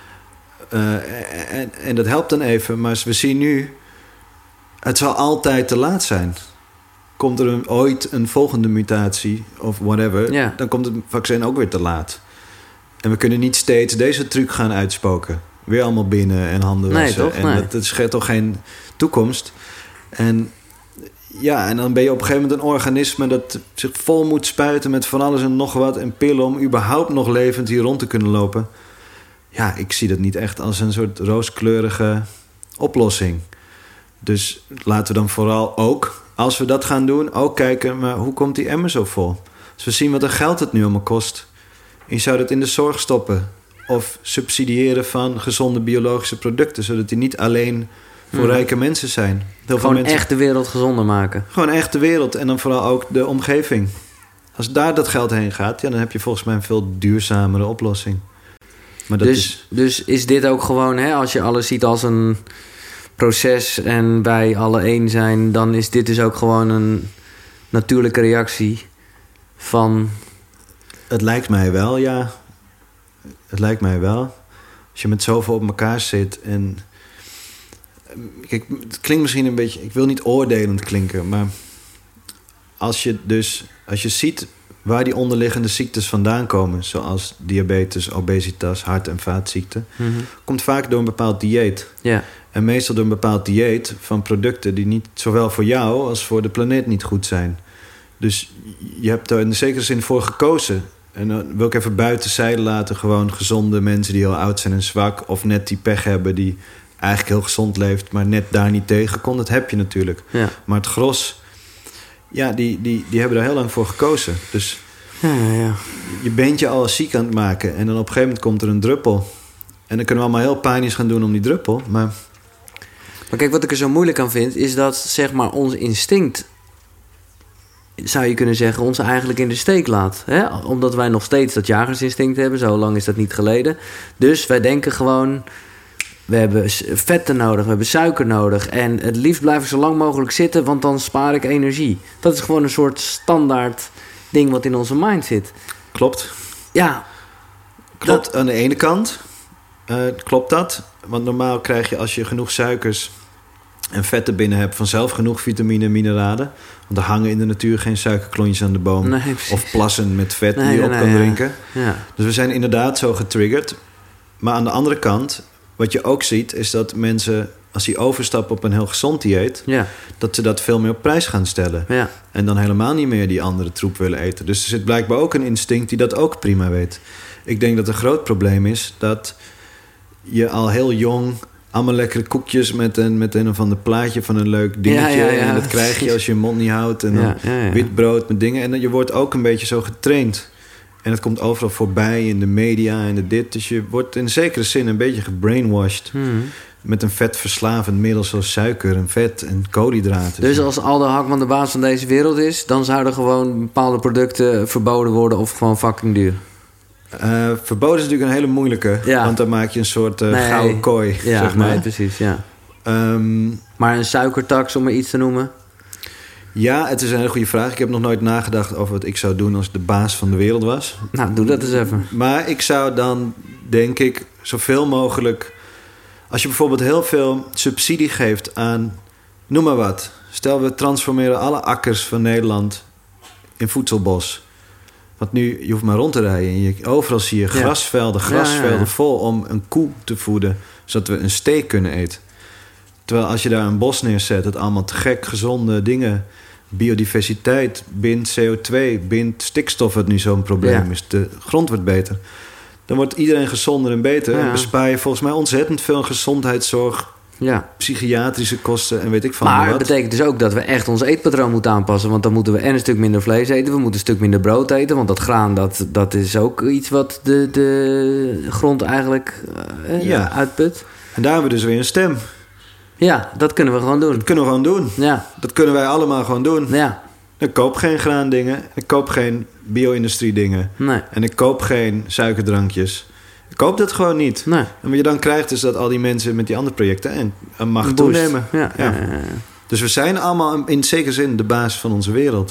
En dat helpt dan even. Maar we zien nu... het zal altijd te laat zijn... Komt er ooit een volgende mutatie of whatever... dan komt het vaccin ook weer te laat. En we kunnen niet steeds deze truc gaan uitspoken. Weer allemaal binnen en handen wassen. Dat scheelt toch geen toekomst. En dan ben je op een gegeven moment een organisme... dat zich vol moet spuiten met van alles en nog wat... en pillen om überhaupt nog levend hier rond te kunnen lopen. Ja, ik zie dat niet echt als een soort rooskleurige oplossing. Dus laten we dan vooral ook... als we dat gaan doen, ook kijken... maar hoe komt die emmer zo vol? Als we zien wat een geld het nu allemaal kost... En je zou dat in de zorg stoppen. Of subsidiëren van gezonde biologische producten. Zodat die niet alleen voor rijke mensen zijn. Gewoon echt de wereld gezonder maken. Gewoon echt de wereld. En dan vooral ook de omgeving. Als daar dat geld heen gaat, dan heb je volgens mij een veel duurzamere oplossing. Maar dat dus is dit ook gewoon, hè, als je alles ziet als een proces en wij alle één zijn, dan is dit dus ook gewoon een natuurlijke reactie van... Het lijkt mij wel, ja. Het lijkt mij wel. Als je met zoveel op elkaar zit en... Kijk, het klinkt misschien een beetje... Ik wil niet oordelend klinken, maar... Als je ziet waar die onderliggende ziektes vandaan komen... zoals diabetes, obesitas, hart- en vaatziekten... komt vaak door een bepaald dieet. Ja. En meestal door een bepaald dieet van producten... die niet zowel voor jou als voor de planeet niet goed zijn. Dus je hebt er in de zekere zin voor gekozen. En dan wil ik even buiten zijde laten... gewoon gezonde mensen die heel oud zijn en zwak... of net die pech hebben die eigenlijk heel gezond leeft... maar net daar niet tegen kon. Dat heb je natuurlijk. Ja. Maar het gros... Ja, die hebben daar heel lang voor gekozen. Dus Ja. je bent je al ziek aan het maken. En dan op een gegeven moment komt er een druppel. En dan kunnen we allemaal heel pijnlijk gaan doen om die druppel. Maar kijk, wat ik er zo moeilijk aan vind... is dat, zeg maar, ons instinct... zou je kunnen zeggen, ons eigenlijk in de steek laat. Hè? Omdat wij nog steeds dat jagersinstinct hebben. Zo lang is dat niet geleden. Dus wij denken gewoon... We hebben vetten nodig, we hebben suiker nodig. En het liefst blijf ik zo lang mogelijk zitten, want dan spaar ik energie. Dat is gewoon een soort standaard ding wat in onze mind zit. klopt. Ja. Klopt aan de ene kant. Klopt dat. Want normaal krijg je als je genoeg suikers en vetten binnen hebt... vanzelf genoeg vitamine en mineralen. Want er hangen in de natuur geen suikerklontjes aan de boom. Nee, precies. Of plassen met vet die je op kan drinken. Ja. Dus we zijn inderdaad zo getriggerd. Maar aan de andere kant... Wat je ook ziet, is dat mensen, als die overstappen op een heel gezond dieet... Ja. dat ze dat veel meer op prijs gaan stellen. Ja. En dan helemaal niet meer die andere troep willen eten. Dus er zit blijkbaar ook een instinct die dat ook prima weet. Ik denk dat een groot probleem is dat je al heel jong... allemaal lekkere koekjes met een of ander plaatje van een leuk dingetje... Ja. en dat krijg je als je je mond niet houdt. En dan wit brood met dingen. En je wordt ook een beetje zo getraind... En het komt overal voorbij in de media en de dit. Dus je wordt in zekere zin een beetje gebrainwashed. Met een vetverslavend middel zoals suiker en vet en koolhydraten. Dus als Aldo Hakman de baas van deze wereld is... dan zouden gewoon bepaalde producten verboden worden of gewoon fucking duur. Verboden is natuurlijk een hele moeilijke. Ja. Want dan maak je een soort gouden kooi, ja, zeg maar. Nee, precies, ja. Maar een suikertax, om maar iets te noemen... Ja, het is een hele goede vraag. Ik heb nog nooit nagedacht over wat ik zou doen als ik de baas van de wereld was. Nou, doe dat eens even. Maar ik zou dan, denk ik, zoveel mogelijk... Als je bijvoorbeeld heel veel subsidie geeft aan... Noem maar wat. Stel, we transformeren alle akkers van Nederland in voedselbos. Want nu, je hoeft maar rond te rijden. En overal zie je grasvelden vol om een koe te voeden. Zodat we een steak kunnen eten. Terwijl als je daar een bos neerzet, het allemaal te gek, gezonde dingen... biodiversiteit, bindt CO2, bindt stikstof, wat nu zo'n probleem is. De grond wordt beter. Dan wordt iedereen gezonder en beter. Ja. En bespaar je volgens mij ontzettend veel gezondheidszorg... psychiatrische kosten en weet ik van wat. Maar het betekent dus ook dat we echt ons eetpatroon moeten aanpassen. Want dan moeten we een stuk minder vlees eten. We moeten een stuk minder brood eten. Want dat graan, dat is ook iets wat de grond eigenlijk uitput. En daar hebben we dus weer een stem. Ja, dat kunnen we gewoon doen. Dat kunnen we gewoon doen. Ja. Dat kunnen wij allemaal gewoon doen. Ja. Ik koop geen graandingen. Ik koop geen bio-industrie dingen. Nee. En ik koop geen suikerdrankjes. Ik koop dat gewoon niet. Nee. En wat je dan krijgt is dat al die mensen met die andere projecten een macht toenemen. Ja. Dus we zijn allemaal in zekere zin de baas van onze wereld.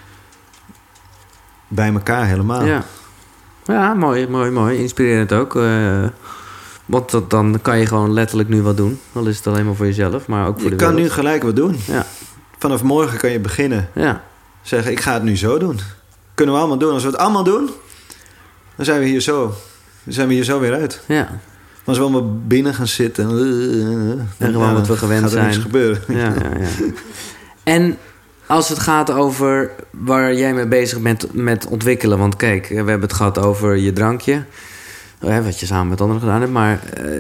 Bij elkaar helemaal. Ja, mooi. Inspirerend ook. Want dan kan je gewoon letterlijk nu wat doen. Dan is het alleen maar voor jezelf, maar ook voor de wereld. Je kan nu gelijk wat doen. Ja. Vanaf morgen kan je beginnen. Ja. Zeggen, ik ga het nu zo doen. Kunnen we allemaal doen. Als we het allemaal doen, dan zijn we hier zo. Dan zijn we hier zo weer uit. Ja. Maar als we allemaal binnen gaan zitten... En gewoon wat we gewend zijn. Gaat er niks gebeuren. Ja. En als het gaat over waar jij mee bezig bent met ontwikkelen... Want kijk, we hebben het gehad over je drankje... wat je samen met anderen gedaan hebt, maar...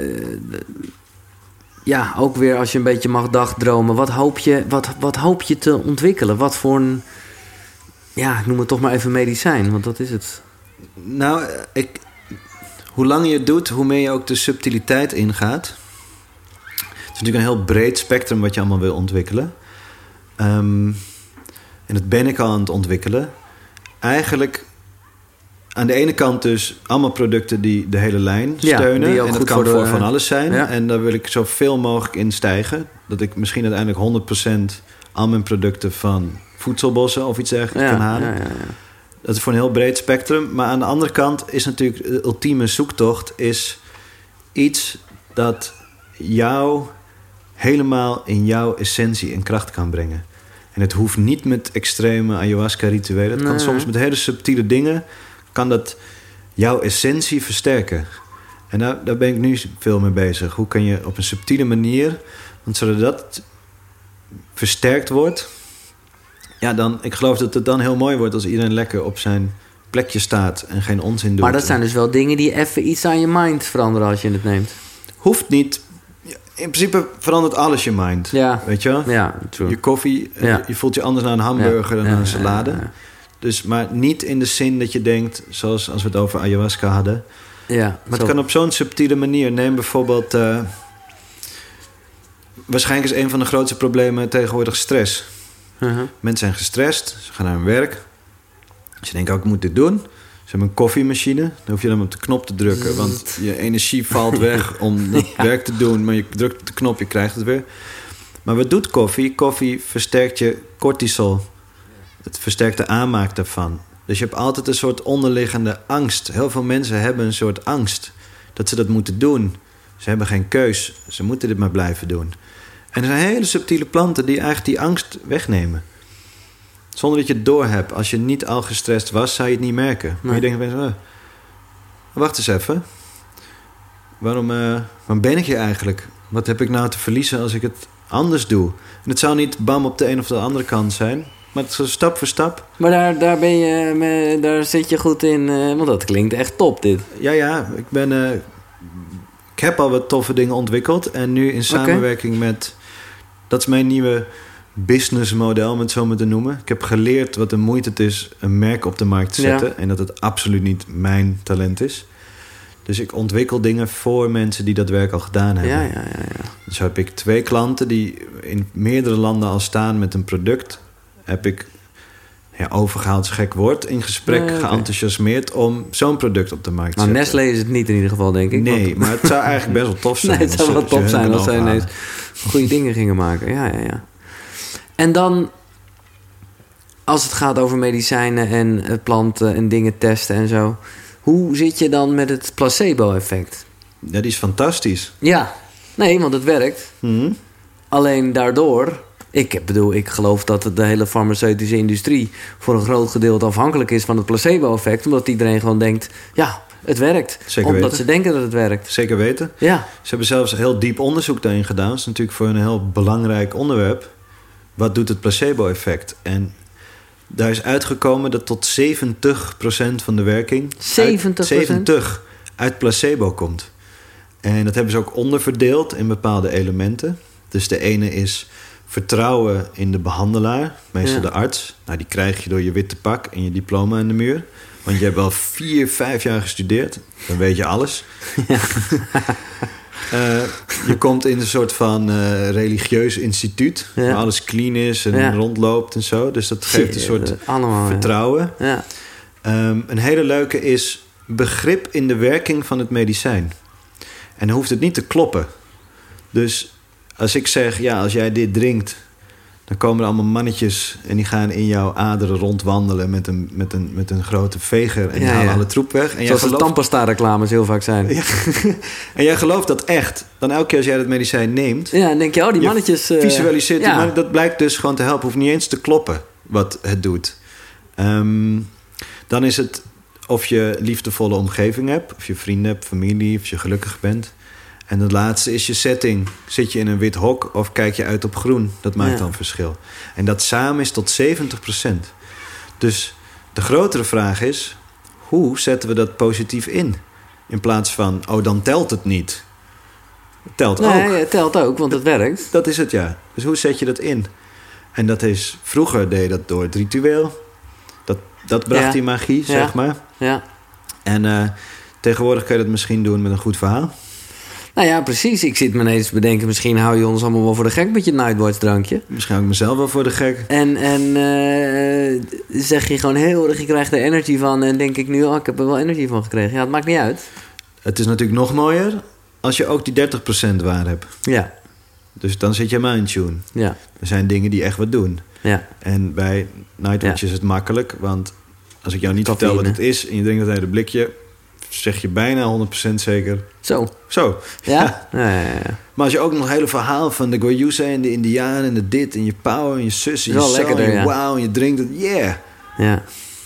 ook weer als je een beetje mag dagdromen... Wat hoop je te ontwikkelen? Wat voor een... noem het toch maar even medicijn, want dat is het. Nou, hoe langer je het doet, hoe meer je ook de subtiliteit ingaat. Het is natuurlijk een heel breed spectrum wat je allemaal wil ontwikkelen. En dat ben ik al aan het ontwikkelen. Eigenlijk aan de ene kant dus allemaal producten die de hele lijn steunen. Die ook en dat goed kan voor de- van alles zijn. Ja. En daar wil ik zoveel mogelijk in stijgen. Dat ik misschien uiteindelijk 100% al mijn producten van voedselbossen of iets dergelijks kan halen. Ja. Dat is voor een heel breed spectrum. Maar aan de andere kant is natuurlijk de ultieme zoektocht is iets dat jou helemaal in jouw essentie en kracht kan brengen. En het hoeft niet met extreme ayahuasca-rituelen. Het kan Nee. soms met hele subtiele dingen, kan dat jouw essentie versterken. En daar ben ik nu veel mee bezig. Hoe kan je op een subtiele manier, want zodat dat versterkt wordt, ja, dan, ik geloof dat het dan heel mooi wordt als iedereen lekker op zijn plekje staat en geen onzin doet. Maar dat zijn dus wel dingen die even iets aan je mind veranderen als je het neemt. Hoeft niet. In principe verandert alles je mind. Ja. Weet je wel? Ja, true. Je koffie, Ja. je voelt je anders naar een hamburger dan Ja, naar ja, een salade. ja. Dus, maar niet in de zin dat je denkt, zoals als we het over ayahuasca hadden. Ja, Maar het kan op zo'n subtiele manier. Neem bijvoorbeeld, waarschijnlijk is een van de grootste problemen tegenwoordig stress. Mensen zijn gestrest, ze gaan naar hun werk. Ze denken ook, ik moet dit doen. Ze hebben een koffiemachine. Dan hoef je dan op de knop te drukken. Want je energie valt weg om het werk te doen. Maar je drukt op de knop, je krijgt het weer. Maar wat doet koffie? Koffie versterkt je cortisol. Het versterkt de aanmaak daarvan. Dus je hebt altijd een soort onderliggende angst. Heel veel mensen hebben een soort angst dat ze dat moeten doen. Ze hebben geen keus. Ze moeten dit maar blijven doen. En er zijn hele subtiele planten die eigenlijk die angst wegnemen. Zonder dat je het doorhebt. Als je niet al gestrest was, zou je het niet merken. Maar je denkt opeens, wacht eens even. Waarom ben ik hier eigenlijk? Wat heb ik nou te verliezen als ik het anders doe? En het zou niet bam op de een of de andere kant zijn. Maar het is zo stap voor stap. Maar daar zit je goed in, want dat klinkt echt top dit. Ja, ik heb al wat toffe dingen ontwikkeld. En nu in samenwerking met... Dat is mijn nieuwe businessmodel, om het zo maar te noemen. Ik heb geleerd wat de moeite het is een merk op de markt te zetten. Ja. En dat het absoluut niet mijn talent is. Dus ik ontwikkel dingen voor mensen die dat werk al gedaan hebben. Ja. Dus heb ik 2 klanten die in meerdere landen al staan met een product. Heb ik overgehaald, is een gek woord, in gesprek geenthousiasmeerd om zo'n product op de markt te zetten. Nestlé is het niet in ieder geval, denk ik. Nee, maar het zou eigenlijk best wel tof zijn. Nee, het zou wel top zijn als zij ineens goede dingen gingen maken. Ja. En dan, als het gaat over medicijnen en planten en dingen testen en zo, hoe zit je dan met het placebo-effect? Ja, die is fantastisch. Ja, nee, want het werkt. Mm-hmm. Alleen daardoor, ik geloof dat de hele farmaceutische industrie voor een groot gedeelte afhankelijk is van het placebo-effect, omdat iedereen gewoon denkt, ja, het werkt. Zeker omdat weten. ze denken dat het werkt. Zeker weten. Ja. Ze hebben zelfs heel diep onderzoek daarin gedaan. Dat is natuurlijk voor een heel belangrijk onderwerp. Wat doet het placebo-effect? En daar is uitgekomen dat tot 70% van de werking 70% uit placebo komt. En dat hebben ze ook onderverdeeld in bepaalde elementen. Dus de ene is vertrouwen in de behandelaar, meestal de arts. Nou, die krijg je door je witte pak en je diploma aan de muur. Want je hebt wel 4-5 jaar gestudeerd. Dan weet je alles. Ja. Je komt in een soort van religieus instituut. Waar alles clean is en rondloopt en zo. Dus dat geeft een soort vertrouwen. Ja. Een hele leuke is begrip in de werking van het medicijn. En dan hoeft het niet te kloppen. Dus als ik zeg, als jij dit drinkt, dan komen er allemaal mannetjes en die gaan in jouw aderen rondwandelen met een grote veger en die halen alle troep weg. En zoals de tandpasta-reclames heel vaak zijn. Ja. En jij gelooft dat echt. Dan elke keer als jij dat medicijn neemt, dan denk je, die mannetjes visualiseert die man, dat blijkt dus gewoon te helpen. Hoeft niet eens te kloppen wat het doet. Dan is het of je liefdevolle omgeving hebt, of je vrienden hebt, familie, of je gelukkig bent. En het laatste is je setting. Zit je in een wit hok of kijk je uit op groen? Dat maakt dan verschil. En dat samen is tot 70%. Dus de grotere vraag is, hoe zetten we dat positief in? In plaats van, dan telt het niet. Het telt ook. Nee, het telt ook, want het werkt. Dat is het, ja. Dus hoe zet je dat in? En dat is, vroeger deed je dat door het ritueel. Dat bracht die magie, zeg maar. Ja. En tegenwoordig kun je dat misschien doen met een goed verhaal. Nou ja, precies. Ik zit me ineens te bedenken... misschien hou je ons allemaal wel voor de gek met je Nightwatch drankje. Misschien hou ik mezelf wel voor de gek. En zeg je gewoon heel erg... je krijgt er energy van... en denk ik nu... ik heb er wel energy van gekregen. Ja, het maakt niet uit. Het is natuurlijk nog mooier... als je ook die 30% waar hebt. Ja. Dus dan zit je helemaal in tune. Ja. Er zijn dingen die echt wat doen. Ja. En bij Nightwatch is het makkelijk... want als ik jou niet vertel wat het is... en je drinkt het hele blikje... zeg je bijna 100% zeker... Zo. Ja? Ja. Maar als je ook nog het hele verhaal van de Guayusa en de Indianen... en de dit en je power en je zus en je wel zo lekkerder, en je ja. wauw en je drinkt het... Yeah! Ja.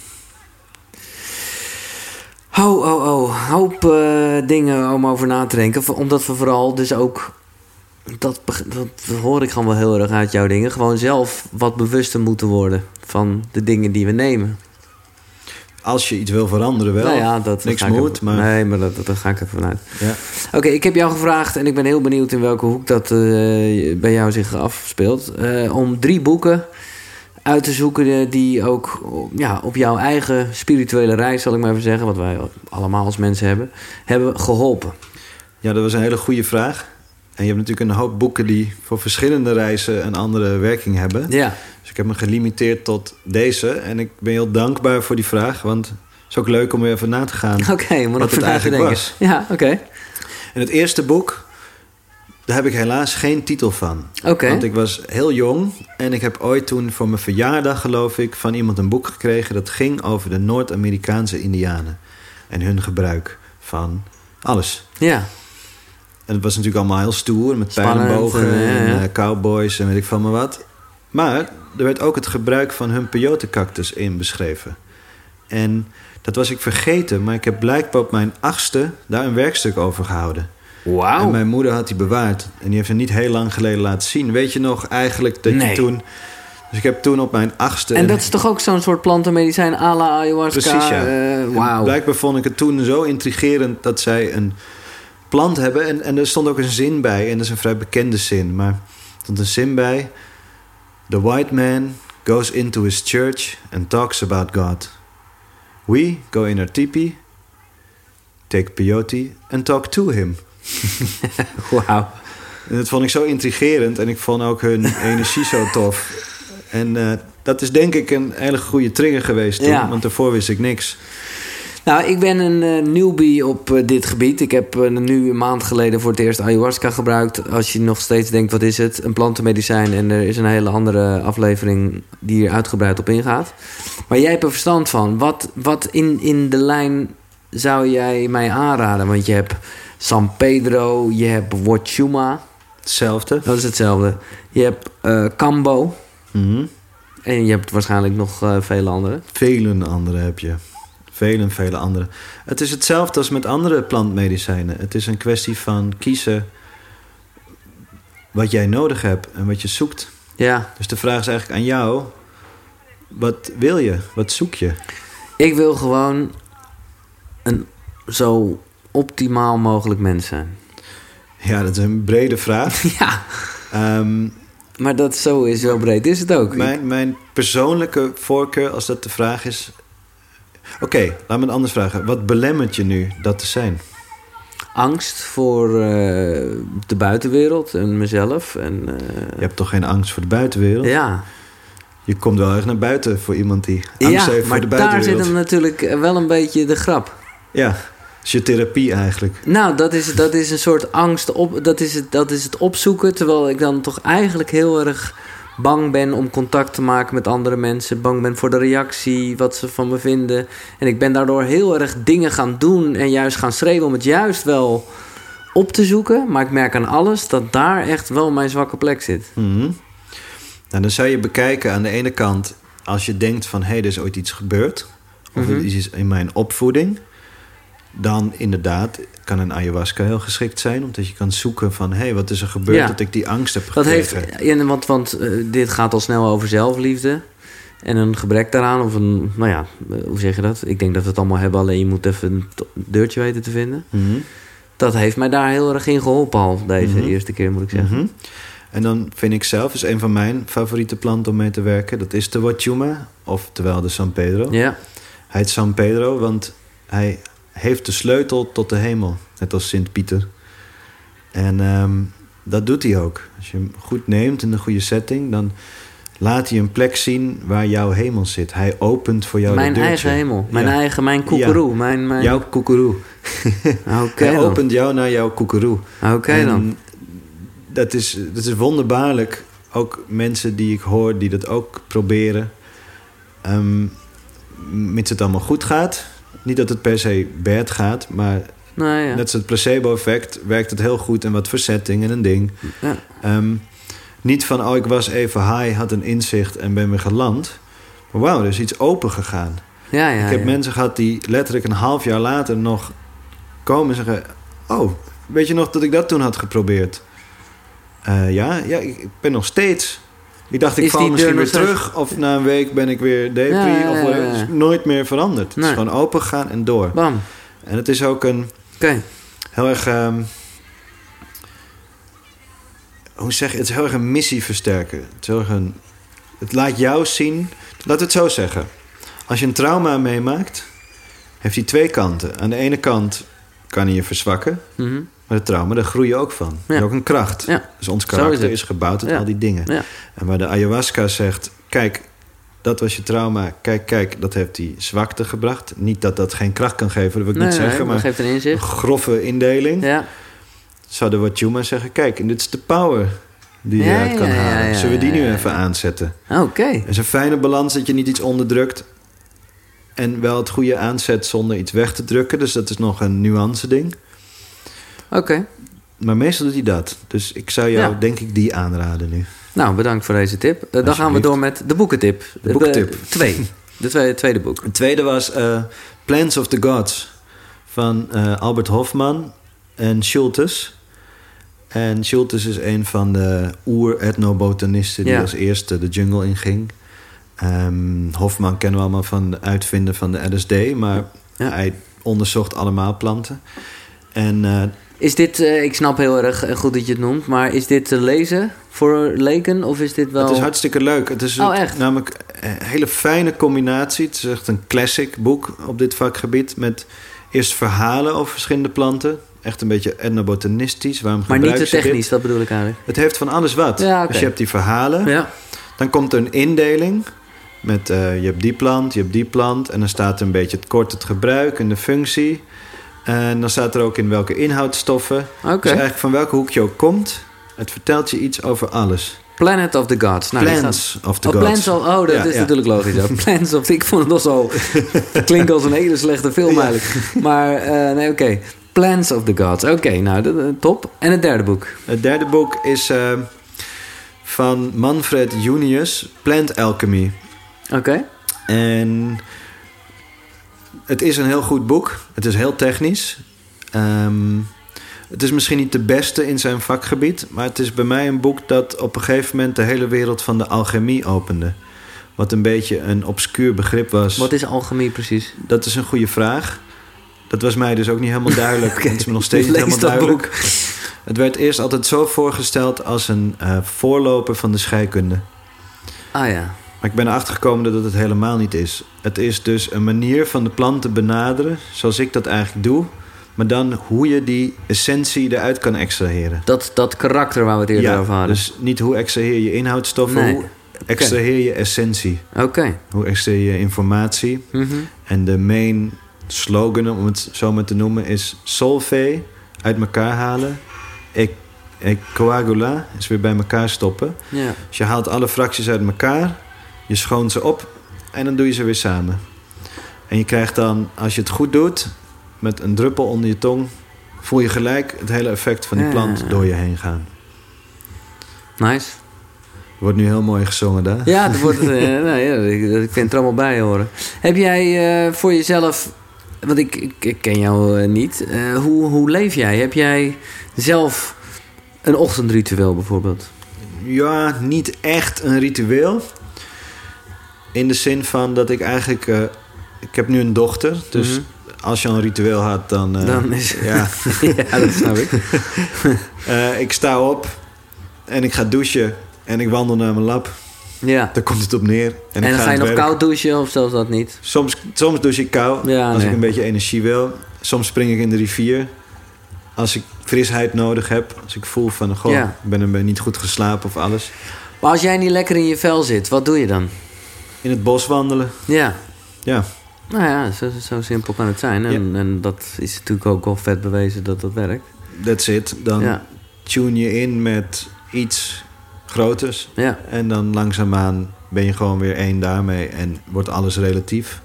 Hoop dingen om over na te denken. Omdat we vooral dus ook... Dat hoor ik gewoon wel heel erg uit jouw dingen. Gewoon zelf wat bewuster moeten worden... van de dingen die we nemen. Als je iets wil veranderen wel. Nou ja, dat niks ga moet, maar... Nee, maar daar ga ik even vanuit. Ja. Oké, ik heb jou gevraagd... en ik ben heel benieuwd in welke hoek dat bij jou zich afspeelt... om 3 boeken uit te zoeken... die ook op jouw eigen spirituele reis... zal ik maar even zeggen... wat wij allemaal als mensen hebben geholpen. Ja, dat was een hele goede vraag. En je hebt natuurlijk een hoop boeken... die voor verschillende reizen een andere werking hebben. Ja. Dus ik heb me gelimiteerd tot deze. En ik ben heel dankbaar voor die vraag. Want het is ook leuk om weer even na te gaan... Oké, maar wat het eigenlijk was. Ja, oké. En het eerste boek... daar heb ik helaas geen titel van. Oké. Want ik was heel jong... en ik heb ooit toen voor mijn verjaardag, geloof ik... van iemand een boek gekregen... dat ging over de Noord-Amerikaanse Indianen. En hun gebruik van alles. Ja. En het was natuurlijk allemaal heel stoer... met Spannend, pijlenbogen ja. en cowboys en weet ik van maar wat. Maar er werd ook het gebruik van hun peyote-cactus in beschreven. En dat was ik vergeten... maar ik heb blijkbaar op mijn 8e daar een werkstuk over gehouden. Wauw. En mijn moeder had die bewaard. En die heeft hem niet heel lang geleden laten zien. Weet je nog eigenlijk dat je toen... Dus ik heb toen op mijn 8e... En dat is toch ook zo'n soort plantenmedicijn à la ayahuasca? Precies, ja. Wauw. Blijkbaar vond ik het toen zo intrigerend... dat zij een plant hebben. En er stond ook een zin bij. En dat is een vrij bekende zin. Maar er stond een zin bij... The white man goes into his church and talks about God. We go in our teepee, take peyote and talk to him. Wauw. En dat vond ik zo intrigerend. En ik vond ook hun energie zo tof. En dat is denk ik een hele goede trigger geweest toen. Ja. Want daarvoor wist ik niks. Nou, ik ben een newbie op dit gebied. Ik heb nu een maand geleden voor het eerst ayahuasca gebruikt. Als je nog steeds denkt, wat is het? Een plantenmedicijn. En er is een hele andere aflevering die hier uitgebreid op ingaat. Maar jij hebt er verstand van. Wat in de lijn zou jij mij aanraden? Want je hebt San Pedro, je hebt Wachuma. Hetzelfde. Dat is hetzelfde. Je hebt Kambo. Mm-hmm. En je hebt waarschijnlijk nog vele andere. Vele andere heb je. Vele andere. Het is hetzelfde als met andere plantmedicijnen. Het is een kwestie van kiezen wat jij nodig hebt en wat je zoekt. Ja. Dus de vraag is eigenlijk aan jou. Wat wil je? Wat zoek je? Ik wil gewoon een zo optimaal mogelijk mens zijn. Ja, dat is een brede vraag. Ja. Um, Maar dat zo is, zo breed is het ook. Mijn persoonlijke voorkeur, als dat de vraag is... Oké, laat me het anders vragen. Wat belemmert je nu dat te zijn? Angst voor de buitenwereld en mezelf. En, Je hebt toch geen angst voor de buitenwereld? Ja. Je komt wel erg naar buiten voor iemand die angst heeft voor de buitenwereld. Maar daar zit hem natuurlijk wel een beetje de grap. Ja, dat is je therapie eigenlijk. Nou, dat is een soort angst. Dat is het opzoeken. Terwijl ik dan toch eigenlijk heel erg bang ben om contact te maken met andere mensen. Bang ben voor de reactie, wat ze van me vinden. En ik ben daardoor heel erg dingen gaan doen en juist gaan schreeuwen om het juist wel op te zoeken. Maar ik merk aan alles dat daar echt wel mijn zwakke plek zit. Mm-hmm. Nou, dan zou je bekijken aan de ene kant... als je denkt van, hé, er is ooit iets gebeurd... of er is iets in mijn opvoeding... dan inderdaad kan een ayahuasca heel geschikt zijn... omdat je kan zoeken van, hé, wat is er gebeurd... dat ik die angst heb gekregen. Want dit gaat al snel over zelfliefde... en een gebrek daaraan, of een... nou ja, hoe zeg je dat? Ik denk dat we het allemaal hebben... alleen je moet even een deurtje weten te vinden. Mm-hmm. Dat heeft mij daar heel erg in geholpen al... deze eerste keer, moet ik zeggen. Mm-hmm. En dan vind ik zelf, is een van mijn favoriete planten om mee te werken... dat is de Wachuma, oftewel de San Pedro. Ja. Hij heet San Pedro, want hij heeft de sleutel tot de hemel. Net als Sint-Pieter. En dat doet hij ook. Als je hem goed neemt in de goede setting, dan laat hij een plek zien waar jouw hemel zit. Hij opent voor jou Mijn de deurtje. eigen hemel. Mijn Ja. koekeroe. Mijn... Jouw koekeroe. Oké Hij dan. opent jou naar jouw koekeroe. Oké En dan. Dat is wonderbaarlijk. Ook mensen die ik hoor die dat ook proberen. Mits het allemaal goed gaat. Niet dat het per se bad gaat, maar Nou ja. net als het placebo-effect werkt het heel goed in wat verzetting en een ding. Ja. Niet van, ik was even high, had een inzicht en ben weer geland. Maar wauw, er is iets open gegaan. Ja, Ik heb mensen gehad die letterlijk een half jaar later nog komen en zeggen... Oh, weet je nog dat ik dat toen had geprobeerd? Ja, ik ben nog steeds... Ik dacht, ik Is val die misschien deur weer nog steeds- terug. Of na een week ben ik weer depri. Ja. Het is nooit meer veranderd. Het Nee. is gewoon open gegaan en door. Bam. En het is ook een Oké. heel erg... hoe zeg je? Het is heel erg een missie versterken. Het is heel erg het laat jou zien... Laten we het zo zeggen. Als je een trauma meemaakt... heeft hij twee kanten. Aan de ene kant kan hij je verzwakken... Mhm. Maar het trauma, daar groei je ook van. Ja. Dat is ook een kracht. Ja. Dus ons Zo is karakter het. is gebouwd uit Ja. al die dingen. Ja. En waar de ayahuasca zegt... Kijk, dat was je trauma. Kijk, dat heeft die zwakte gebracht. Niet dat dat geen kracht kan geven, dat wil ik niet zeggen. dat Maar geeft een een inzicht. grove indeling. Ja. Zou de Wachuma zeggen... Kijk, en dit is de power die je Ja, eruit kan ja, ja, halen. ja, Zullen we die ja, nu ja. even aanzetten? Oké. Het is een fijne balans dat je niet iets onderdrukt... en wel het goede aanzet zonder iets weg te drukken. Dus dat is nog een nuance ding. Oké. Maar meestal doet hij dat. Dus ik zou jou, Ja. denk ik, die aanraden nu. Nou, bedankt voor deze tip. Dan gaan we Alsjeblieft. door met de boekentip. De boekentip. De tweede boek. Het tweede was Plants of the Gods van Albert Hofmann en Schultes. En Schultes is een van de oer-etnobotanisten die Ja. als eerste de jungle inging. Hofmann kennen we allemaal van de uitvinder van de LSD, maar Ja. hij onderzocht allemaal planten. En Is dit, ik snap heel erg goed dat je het noemt, maar is dit te lezen voor leken of is dit wel... het is hartstikke leuk. Het is echt? namelijk een hele fijne combinatie. Het is echt een classic boek op dit vakgebied met eerst verhalen over verschillende planten. Echt een beetje etnobotanistisch. Waarom maar niet te gebruiken ze dit? technisch, dat bedoel ik eigenlijk. Het heeft van alles wat. Ja, oké. Dus je hebt die verhalen. Ja. Dan komt er een indeling. Met je hebt die plant, je hebt die plant. En dan staat er een beetje het gebruik en de functie. En dan staat er ook in welke inhoudstoffen. Oké. Dus eigenlijk van welke hoek je ook komt. Het vertelt je iets over alles. Planet of the Gods. Nou, die Plants of the Oh, Gods. Plants of... Oh, dat Ja, is ja. natuurlijk logisch. Ja. Plants of... Ik vond het nog zo... Klinkt als een hele slechte film eigenlijk. Maar nee, oké. Plants of the Gods. Oké, nou, top. En het derde boek. Het derde boek is van Manfred Junius, Plant Alchemy. Oké. En het is een heel goed boek. Het is heel technisch. Het is misschien niet de beste in zijn vakgebied, maar het is bij mij een boek dat op een gegeven moment de hele wereld van de alchemie opende. Wat een beetje een obscuur begrip was. Wat is alchemie precies? Dat is een goede vraag. Dat was mij dus ook niet helemaal duidelijk. Oké. Het is me nog steeds niet Lees helemaal dat duidelijk. boek. Het werd eerst altijd zo voorgesteld als een voorloper van de scheikunde. Ah ja. Maar ik ben erachter gekomen dat het het helemaal niet is. Het is dus een manier van de plant te benaderen, zoals ik dat eigenlijk doe. Maar dan hoe je die essentie eruit kan extraheren. Dat karakter waar we het eerder over hadden. dus niet hoe extraheer je inhoudstoffen, Nee. hoe extraheer je essentie. Oké. Hoe extraheer je informatie. Mhm. En de main slogan, om het zo maar te noemen, is solve, uit elkaar halen. Coagula is weer bij elkaar stoppen. Ja. Dus je haalt alle fracties uit elkaar, je schoont ze op en dan doe je ze weer samen. En je krijgt dan, als je het goed doet, met een druppel onder je tong, voel je gelijk het hele effect van die Ja. plant door je heen gaan. Nice. Wordt nu heel mooi gezongen daar. Ja, het wordt, nou ja, ik vind het er allemaal bij horen. Heb jij voor jezelf... Want ik ken jou niet. Hoe leef jij? Heb jij zelf een ochtendritueel bijvoorbeeld? Ja, niet echt een ritueel. In de zin van dat ik eigenlijk... ik heb nu een dochter, dus Mhm. als je al een ritueel had, dan... Dan is... ja. Ja, dat snap ik. Ik sta op en ik ga douchen en ik wandel naar mijn lab. Ja. Daar komt het op neer. En ik dan ga ga je aan nog het werk. koud douchen of zelfs dat niet? Soms douche ik koud, Ja, als nee. ik een beetje energie wil. Soms spring ik in de rivier. Als ik frisheid nodig heb. Als ik voel van, goh, Ja. ik ben niet goed geslapen of alles. Maar als jij niet lekker in je vel zit, wat doe je dan? In het bos wandelen. Ja. Ja, Nou ja, zo simpel kan het zijn. En dat is natuurlijk ook wel vet bewezen dat dat werkt. that's it. Dan Ja. tune je in met iets groters. Ja. En dan langzaamaan ben je gewoon weer één daarmee. En wordt alles relatief.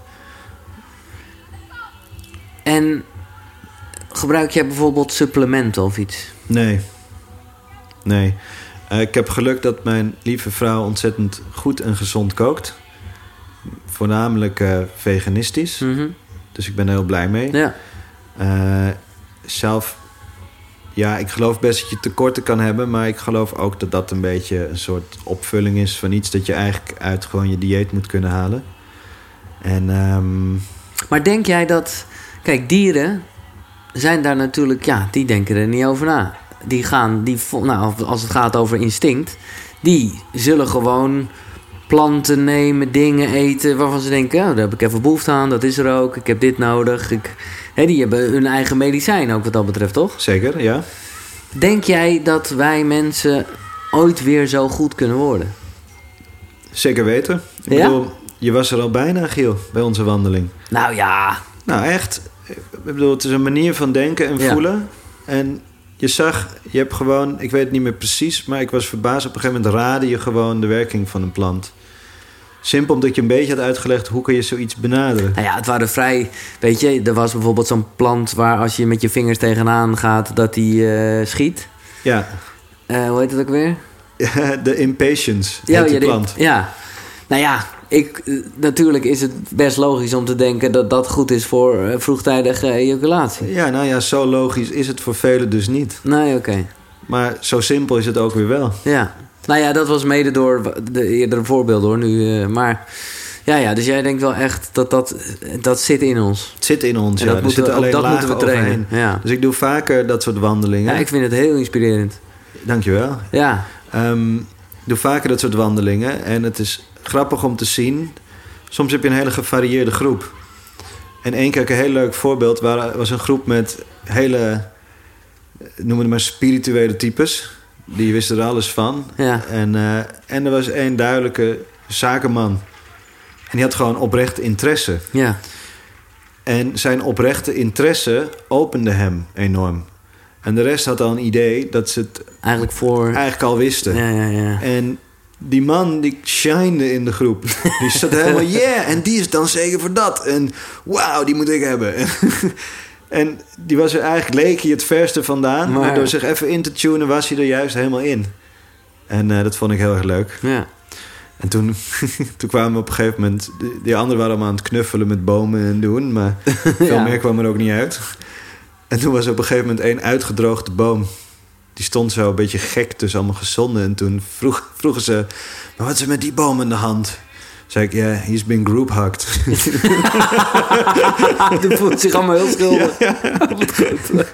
En gebruik jij bijvoorbeeld supplementen of iets? Nee. Ik heb geluk dat mijn lieve vrouw ontzettend goed en gezond kookt. Voornamelijk veganistisch. Mhm. Dus ik ben er heel blij mee. Ja. Zelf, ja, ik geloof best dat je tekorten kan hebben. Maar ik geloof ook dat dat een beetje een soort opvulling is van iets dat je eigenlijk uit gewoon je dieet moet kunnen halen. En Maar denk jij dat... Kijk, dieren zijn daar natuurlijk... Ja, die denken er niet over na. Als het gaat over instinct... Die zullen gewoon planten nemen, dingen eten... waarvan ze denken, daar heb ik even behoefte aan. Dat is er ook, ik heb dit nodig. Die hebben hun eigen medicijn ook wat dat betreft, toch? zeker, ja. Denk jij dat wij mensen ooit weer zo goed kunnen worden? Zeker weten. Ik Ja? bedoel, je was er al bijna, Giel, bij onze wandeling. Nou ja, Nou, echt. Ik bedoel, het is een manier van denken en Ja. voelen. En je hebt gewoon... Ik weet het niet meer precies, maar ik was verbaasd. Op een gegeven moment raadde je gewoon de werking van een plant. Simpel omdat je een beetje had uitgelegd... hoe kun je zoiets benaderen. nou ja, het waren vrij... Weet je, er was bijvoorbeeld zo'n plant... waar als je met je vingers tegenaan gaat... dat die schiet. Ja, Hoe heet het ook weer? de impatience heet die plant. Ja. Nou ja, natuurlijk is het best logisch om te denken... dat dat goed is voor vroegtijdige ejaculatie. Ja, nou ja, zo logisch is het voor velen dus niet. Nee, oké. Maar zo simpel is het ook weer wel. Ja. Nou ja, dat was mede door de eerdere voorbeelden hoor. Nu, maar ja, dus jij denkt wel echt dat zit in ons. Het zit in ons, En ja. dat Er zitten alleen dat lagen moeten we trainen. overheen. Ja. Dus ik doe vaker dat soort wandelingen. Ja, ik vind het heel inspirerend. Dankjewel. Ja. Ik doe vaker dat soort wandelingen. En het is grappig om te zien. Soms heb je een hele gevarieerde groep. En één keer een heel leuk voorbeeld. Was een groep met hele, noem het maar spirituele types. Die wisten er alles van. Ja. En er was één duidelijke zakenman. En die had gewoon oprecht interesse. Ja. En zijn oprechte interesse opende hem enorm. En de rest had al een idee dat ze het eigenlijk al wisten. Ja. En die man, die shinede in de groep. Die zat helemaal, yeah, en die is dan zeker voor dat. En wauw, die moet ik hebben. En die was er eigenlijk, leek hij het verste vandaan. Maar door zich even in te tunen, was hij er juist helemaal in. En dat vond ik heel erg leuk. Ja. En toen kwamen we op een gegeven moment... Die anderen waren allemaal aan het knuffelen met bomen en doen. Maar veel meer kwam er ook niet uit. En toen was er op een gegeven moment één uitgedroogde boom. Die stond zo een beetje gek tussen allemaal gezonden. En toen vroegen ze... Maar wat is er met die boom in de hand? Zei ik, ja, he's been group hugged. Die voelt zich allemaal heel schuldig. Ja. Wat goed.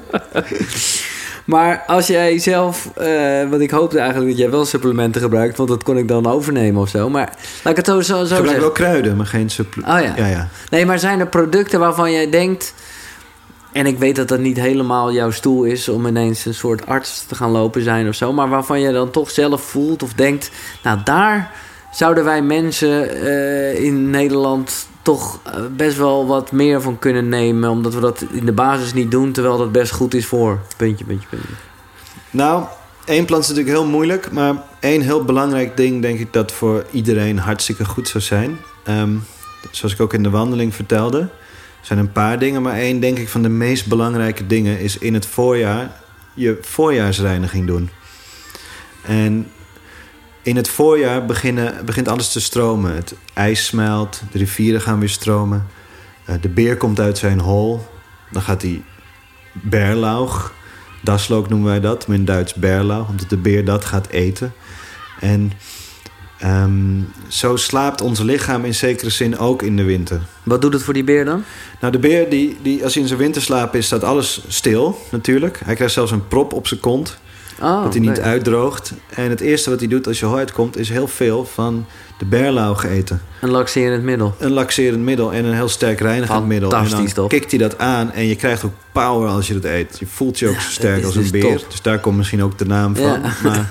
Maar als jij zelf... want ik hoopte eigenlijk dat jij wel supplementen gebruikt... want dat kon ik dan overnemen of zo. Maar laat ik het zo Ik gebruik zeggen. wel kruiden, maar geen supplementen. Oh ja. Ja. Nee, maar zijn er producten waarvan jij denkt... en ik weet dat dat niet helemaal jouw stoel is... om ineens een soort arts te gaan lopen zijn of zo... maar waarvan jij dan toch zelf voelt of denkt... nou, daar zouden wij mensen in Nederland... toch best wel wat meer van kunnen nemen... omdat we dat in de basis niet doen... terwijl dat best goed is voor... puntje. Nou, één plant is natuurlijk heel moeilijk. Maar één heel belangrijk ding denk ik dat voor iedereen hartstikke goed zou zijn. Zoals ik ook in de wandeling vertelde. Er zijn een paar dingen, maar één denk ik van de meest belangrijke dingen... is in het voorjaar je voorjaarsreiniging doen. En in het voorjaar begint alles te stromen. Het ijs smelt, de rivieren gaan weer stromen. De beer komt uit zijn hol. Dan gaat hij berlaug... Daslook noemen wij dat, maar in Duits berlaug, omdat de beer dat gaat eten. En zo slaapt ons lichaam in zekere zin ook in de winter. Wat doet het voor die beer dan? Nou, de beer, die als hij in zijn winterslaap is, staat alles stil natuurlijk. Hij krijgt zelfs een prop op zijn kont. Oh, dat hij niet uitdroogt. En het eerste wat hij doet als je hooiuit komt... is heel veel van de berlauw eten. Een laxerend middel. Een laxerend middel en een heel sterk reinigend middel. En Fantastisch, dan toch? kikt hij dat aan en je krijgt ook power als je dat eet. Je voelt je ook zo sterk is als een dus beer. top. Dus daar komt misschien ook de naam van. Ja. Maar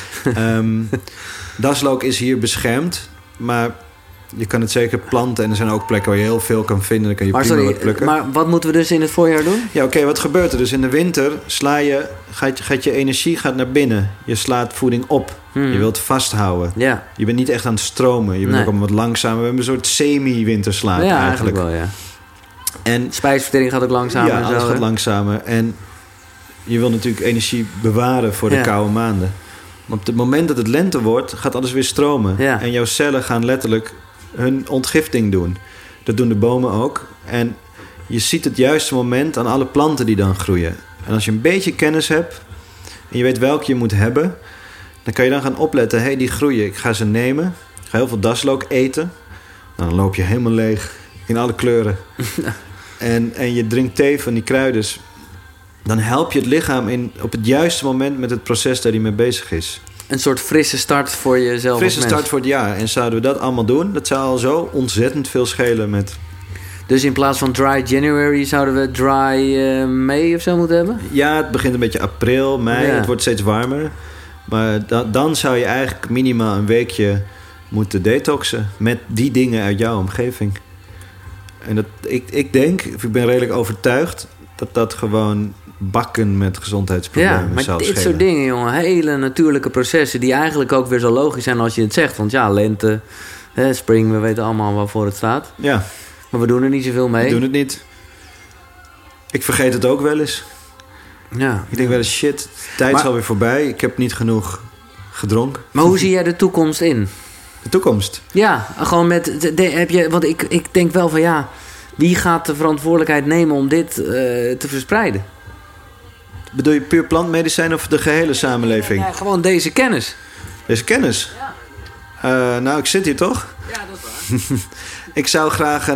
daslook is hier beschermd. Maar je kan het zeker planten. En er zijn ook plekken waar je heel veel kan vinden. Dan kan je Maar prima wat sorry, plukken. maar wat moeten we dus in het voorjaar doen? Ja, oké, wat gebeurt er? Dus in de winter gaat je energie naar binnen. Je slaat voeding op. Je wilt vasthouden. Ja, Je bent niet echt aan het stromen. Je bent Nee. ook allemaal wat langzamer. We hebben een soort semi-winterslaap ja eigenlijk. wel, ja. En Spijsvertering gaat ook langzamer ja, en alles zo. gaat hè? langzamer. En je wil natuurlijk energie bewaren voor de Ja. koude maanden. Maar op het moment dat het lente wordt, gaat alles weer stromen. Ja. En jouw cellen gaan letterlijk hun ontgifting doen. Dat doen de bomen ook. En je ziet het juiste moment aan alle planten die dan groeien. En als je een beetje kennis hebt en je weet welke je moet hebben, dan kan je dan gaan opletten. Hé, die groeien, ik ga ze nemen. Ik ga heel veel daslook eten. Nou, dan loop je helemaal leeg in alle kleuren. En je drinkt thee van die kruiden. Dan help je het lichaam op het juiste moment met het proces daar hij mee bezig is. Een soort frisse start voor jezelf Frisse als start mens. voor het jaar. En zouden we dat allemaal doen, dat zou al zo ontzettend veel schelen met... Dus in plaats van dry January zouden we dry May of zo moeten hebben? Ja, het begint een beetje april, mei. Ja. Het wordt steeds warmer. Maar dan zou je eigenlijk minimaal een weekje moeten detoxen met die dingen uit jouw omgeving. En ik ben redelijk overtuigd dat gewoon bakken met gezondheidsproblemen Ja, maar zou dit schelen. soort dingen, jongen. Hele natuurlijke processen die eigenlijk ook weer zo logisch zijn als je het zegt. Want ja, lente, spring, we weten allemaal waarvoor het staat. Ja, Maar we doen er niet zoveel mee. we doen het niet. Ik vergeet het ook wel eens. Ja. Ik denk wel eens, shit, de tijd Maar- is alweer voorbij. Ik heb niet genoeg gedronken. Maar hoe zie jij de toekomst in? De toekomst. Ja, gewoon met... Want ik denk wel van ja... Wie gaat de verantwoordelijkheid nemen om dit te verspreiden? Bedoel je puur plantmedicijn of de gehele samenleving? Ja, gewoon deze kennis. Deze kennis? Nou, ik zit hier toch? Ja, dat is waar. Ik zou graag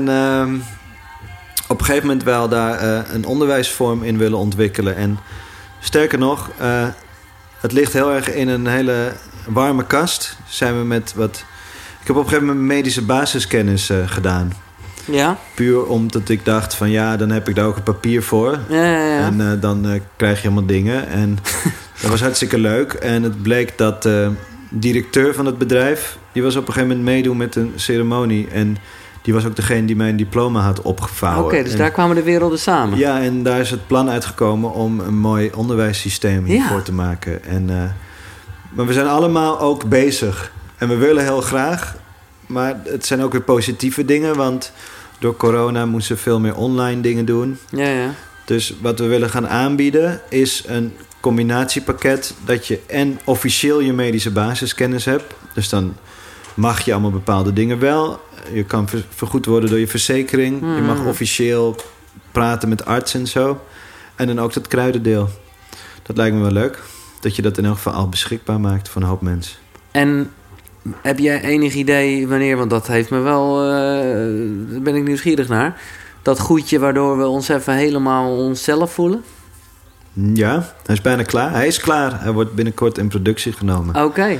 op een gegeven moment wel daar een onderwijsvorm in willen ontwikkelen. En sterker nog, het ligt heel erg in een hele warme kast. Zijn we met wat... Ik heb op een gegeven moment medische basiskennis gedaan. Ja? Puur omdat ik dacht van ja, dan heb ik daar ook een papier voor. Ja. En dan krijg je helemaal dingen. En dat was hartstikke leuk. En het bleek dat de directeur van het bedrijf... die was op een gegeven moment meedoen met een ceremonie. En die was ook degene die mijn diploma had opgevouwen. Oké, dus En- daar kwamen de werelden samen. Ja, en daar is het plan uitgekomen om een mooi onderwijssysteem hiervoor Ja. te maken. Maar we zijn allemaal ook bezig. En we willen heel graag. Maar het zijn ook weer positieve dingen. Want door corona moesten we veel meer online dingen doen. Ja. Dus wat we willen gaan aanbieden is een combinatiepakket... dat je en officieel je medische basiskennis hebt. Dus dan mag je allemaal bepaalde dingen wel. Je kan vergoed worden door je verzekering. Je mag officieel praten met arts en zo. En dan ook dat kruidendeel. Dat lijkt me wel leuk. Dat je dat in elk geval al beschikbaar maakt voor een hoop mensen. En heb jij enig idee wanneer... Want dat heeft me wel... daar ben ik nieuwsgierig naar. Dat goedje waardoor we ons even helemaal onszelf voelen? Ja, hij is bijna klaar. Hij is klaar. Hij wordt binnenkort in productie genomen. Oké.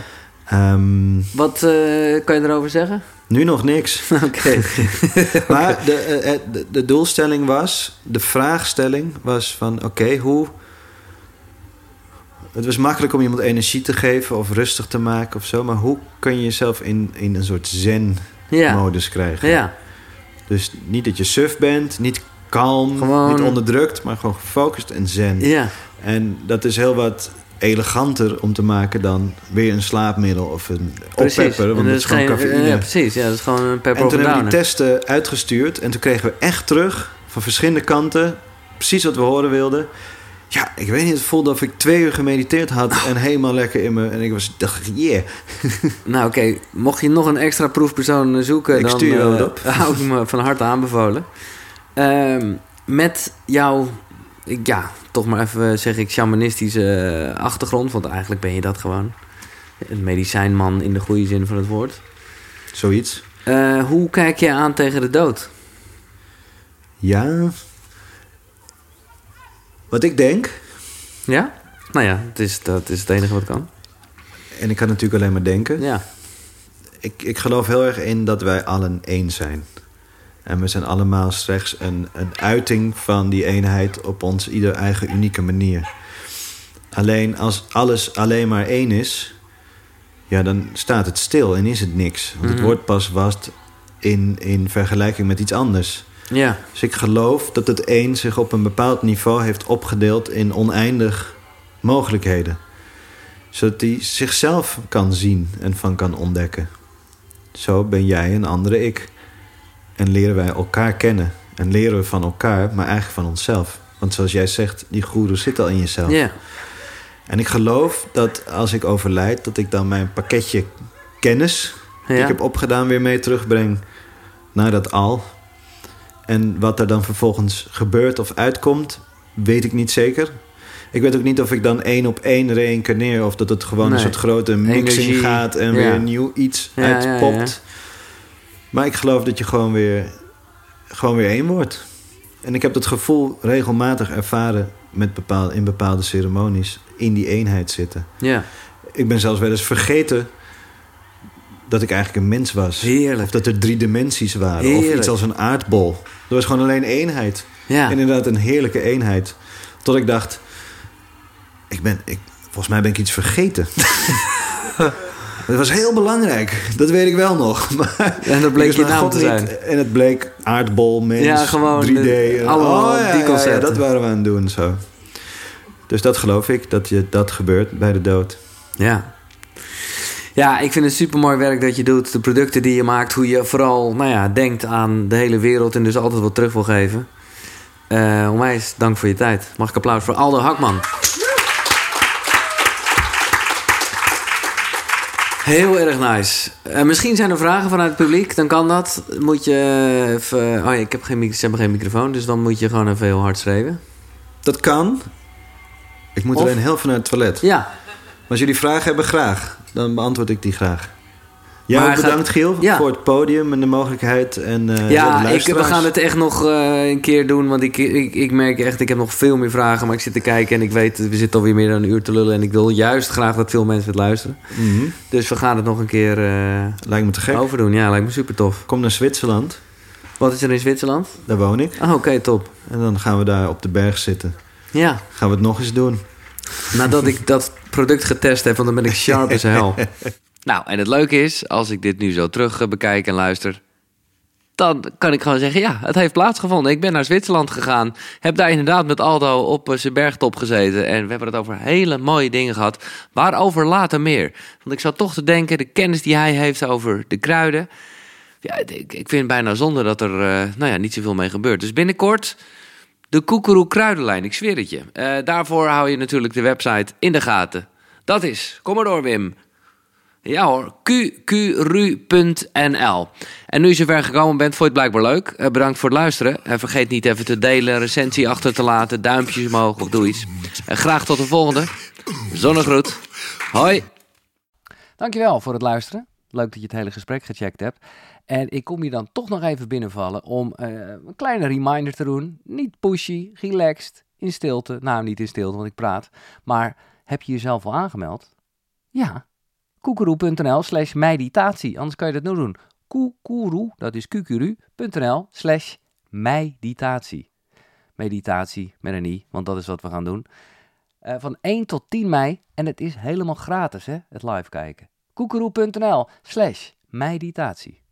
Wat kan je erover zeggen? Nu nog niks. Oké. Maar de doelstelling was... De vraagstelling was van... Oké, hoe... Het was makkelijk om iemand energie te geven... of rustig te maken of zo. Maar hoe kun je jezelf in een soort zen-modus krijgen? Ja. Dus niet dat je suf bent, niet kalm, Gewoon- niet onderdrukt... maar gewoon gefocust en zen. Ja. En dat is heel wat eleganter om te maken dan weer een slaapmiddel of een oppepper. Want En dat is gewoon cafeïne. Ja, precies. Ja, dat is gewoon een pepper En of toen een hebben we downer. die testen uitgestuurd. En toen kregen we echt terug van verschillende kanten... precies wat we horen wilden. Ja, ik weet niet, het voelde of ik 2 uur gemediteerd had... en helemaal lekker in me. En ik dacht, yeah. Nou oké, mocht je nog een extra proefpersoon zoeken... Ik dan stuur je wat op. hou ik me van harte aanbevolen. Met jouw, ja, toch maar even zeg ik, shamanistische achtergrond... want eigenlijk ben je dat gewoon. Een medicijnman in de goede zin van het woord. Zoiets. Hoe kijk je aan tegen de dood? Ja. Wat ik denk... Ja? Nou ja, dat is het enige wat kan. En ik kan natuurlijk alleen maar denken. Ja. Ik geloof heel erg in dat wij allen één zijn. En we zijn allemaal slechts een uiting van die eenheid op ons ieder eigen unieke manier. Alleen als alles alleen maar één is, ja, dan staat het stil en is het niks. Want het wordt pas wat in vergelijking met iets anders. Ja. Dus ik geloof dat het één zich op een bepaald niveau heeft opgedeeld in oneindig mogelijkheden. Zodat hij zichzelf kan zien en van kan ontdekken. Zo ben jij een andere ik. En leren wij elkaar kennen. En leren we van elkaar, maar eigenlijk van onszelf. Want zoals jij zegt, die goeroe zit al in jezelf. Ja. En ik geloof dat als ik overlijd, dat ik dan mijn pakketje kennis die ik heb opgedaan weer mee terugbreng naar dat al. En wat er dan vervolgens gebeurt of uitkomt, weet ik niet zeker. Ik weet ook niet of ik dan 1 op 1 reïncarneer, of dat het gewoon een soort grote mixing Energie. gaat en weer een nieuw iets uitpopt. Maar ik geloof dat je gewoon weer één wordt. En ik heb dat gevoel regelmatig ervaren in bepaalde ceremonies, in die eenheid zitten. Ja. Ik ben zelfs wel eens vergeten dat ik eigenlijk een mens was. Heerlijk. Of dat er 3 dimensies waren. Heerlijk. Of iets als een aardbol. Er was gewoon alleen eenheid. Ja. En inderdaad een heerlijke eenheid. Tot ik dacht, volgens mij ben ik iets vergeten. Het was heel belangrijk. Dat weet ik wel nog. Maar En dat bleek dus je mijn naam God te zijn. niet. En het bleek aardbol, mens, Ja, gewoon 3D. allemaal die concepten. dat waren we aan het doen. Zo. Dus dat geloof ik, dat gebeurt bij de dood. Ja. Ja, ik vind het supermooi werk dat je doet. De producten die je maakt. Hoe je vooral denkt aan de hele wereld. En dus altijd wat terug wil geven. Onwijs dank voor je tijd. Mag ik applaus voor Aldo Hakman. Heel erg nice. Misschien zijn er vragen vanuit het publiek. Dan kan dat. Moet je even... Oh ja, ze hebben geen microfoon. Dus dan moet je gewoon even heel hard schreeuwen. Dat kan. Ik moet alleen heel veel naar het toilet. Ja. Maar als jullie vragen hebben, graag. Dan beantwoord ik die graag. Jij Maar ook bedankt, Giel, Ja. voor het podium en de mogelijkheid. En, de We luisteraars. gaan het echt nog een keer doen. Want ik merk echt, ik heb nog veel meer vragen. Maar ik zit te kijken en ik weet, we zitten alweer meer dan een uur te lullen. En ik wil juist graag dat veel mensen het luisteren. Mhm. Dus we gaan het nog een keer Lijkt me te gek. overdoen. Ja, lijkt me super tof. Kom naar Zwitserland. Wat is er in Zwitserland? Daar woon ik. Oh, oké, top. En dan gaan we daar op de berg zitten. Ja, Gaan we het nog eens doen. nadat ik dat product getest heb, want dan ben ik sharp as hell. Nou, en het leuke is, als ik dit nu zo terug bekijk en luister, dan kan ik gewoon zeggen, ja, het heeft plaatsgevonden. Ik ben naar Zwitserland gegaan, heb daar inderdaad met Aldo op zijn bergtop gezeten en we hebben het over hele mooie dingen gehad, waarover later meer. Want ik zat toch te denken, de kennis die hij heeft over de kruiden, ja, ik vind het bijna zonde dat er niet zoveel mee gebeurt. Dus binnenkort de Koekeroe Kruidenlijn, ik zweer het je. Daarvoor hou je natuurlijk de website in de gaten. Dat is, kom maar door Wim. Ja hoor, qqru.nl. En nu je zover gekomen bent, vond je het blijkbaar leuk. Bedankt voor het luisteren. Vergeet niet even te delen, recensie achter te laten, duimpjes omhoog of doe iets. En graag tot de volgende. Zonnegroet. Hoi. Dankjewel voor het luisteren. Leuk dat je het hele gesprek gecheckt hebt. En ik kom je dan toch nog even binnenvallen om een kleine reminder te doen. Niet pushy, relaxed, in stilte. Nou, niet in stilte, want ik praat. Maar heb je jezelf al aangemeld? Ja. Koekeroe.nl/meditatie. Anders kan je dat nu doen. Koekeroe, dat is qqru.nl/meditatie. Meditatie met een i, want dat is wat we gaan doen. Van 1 tot 10 mei. En het is helemaal gratis, hè, het live kijken. Koekeroe.nl/meditatie.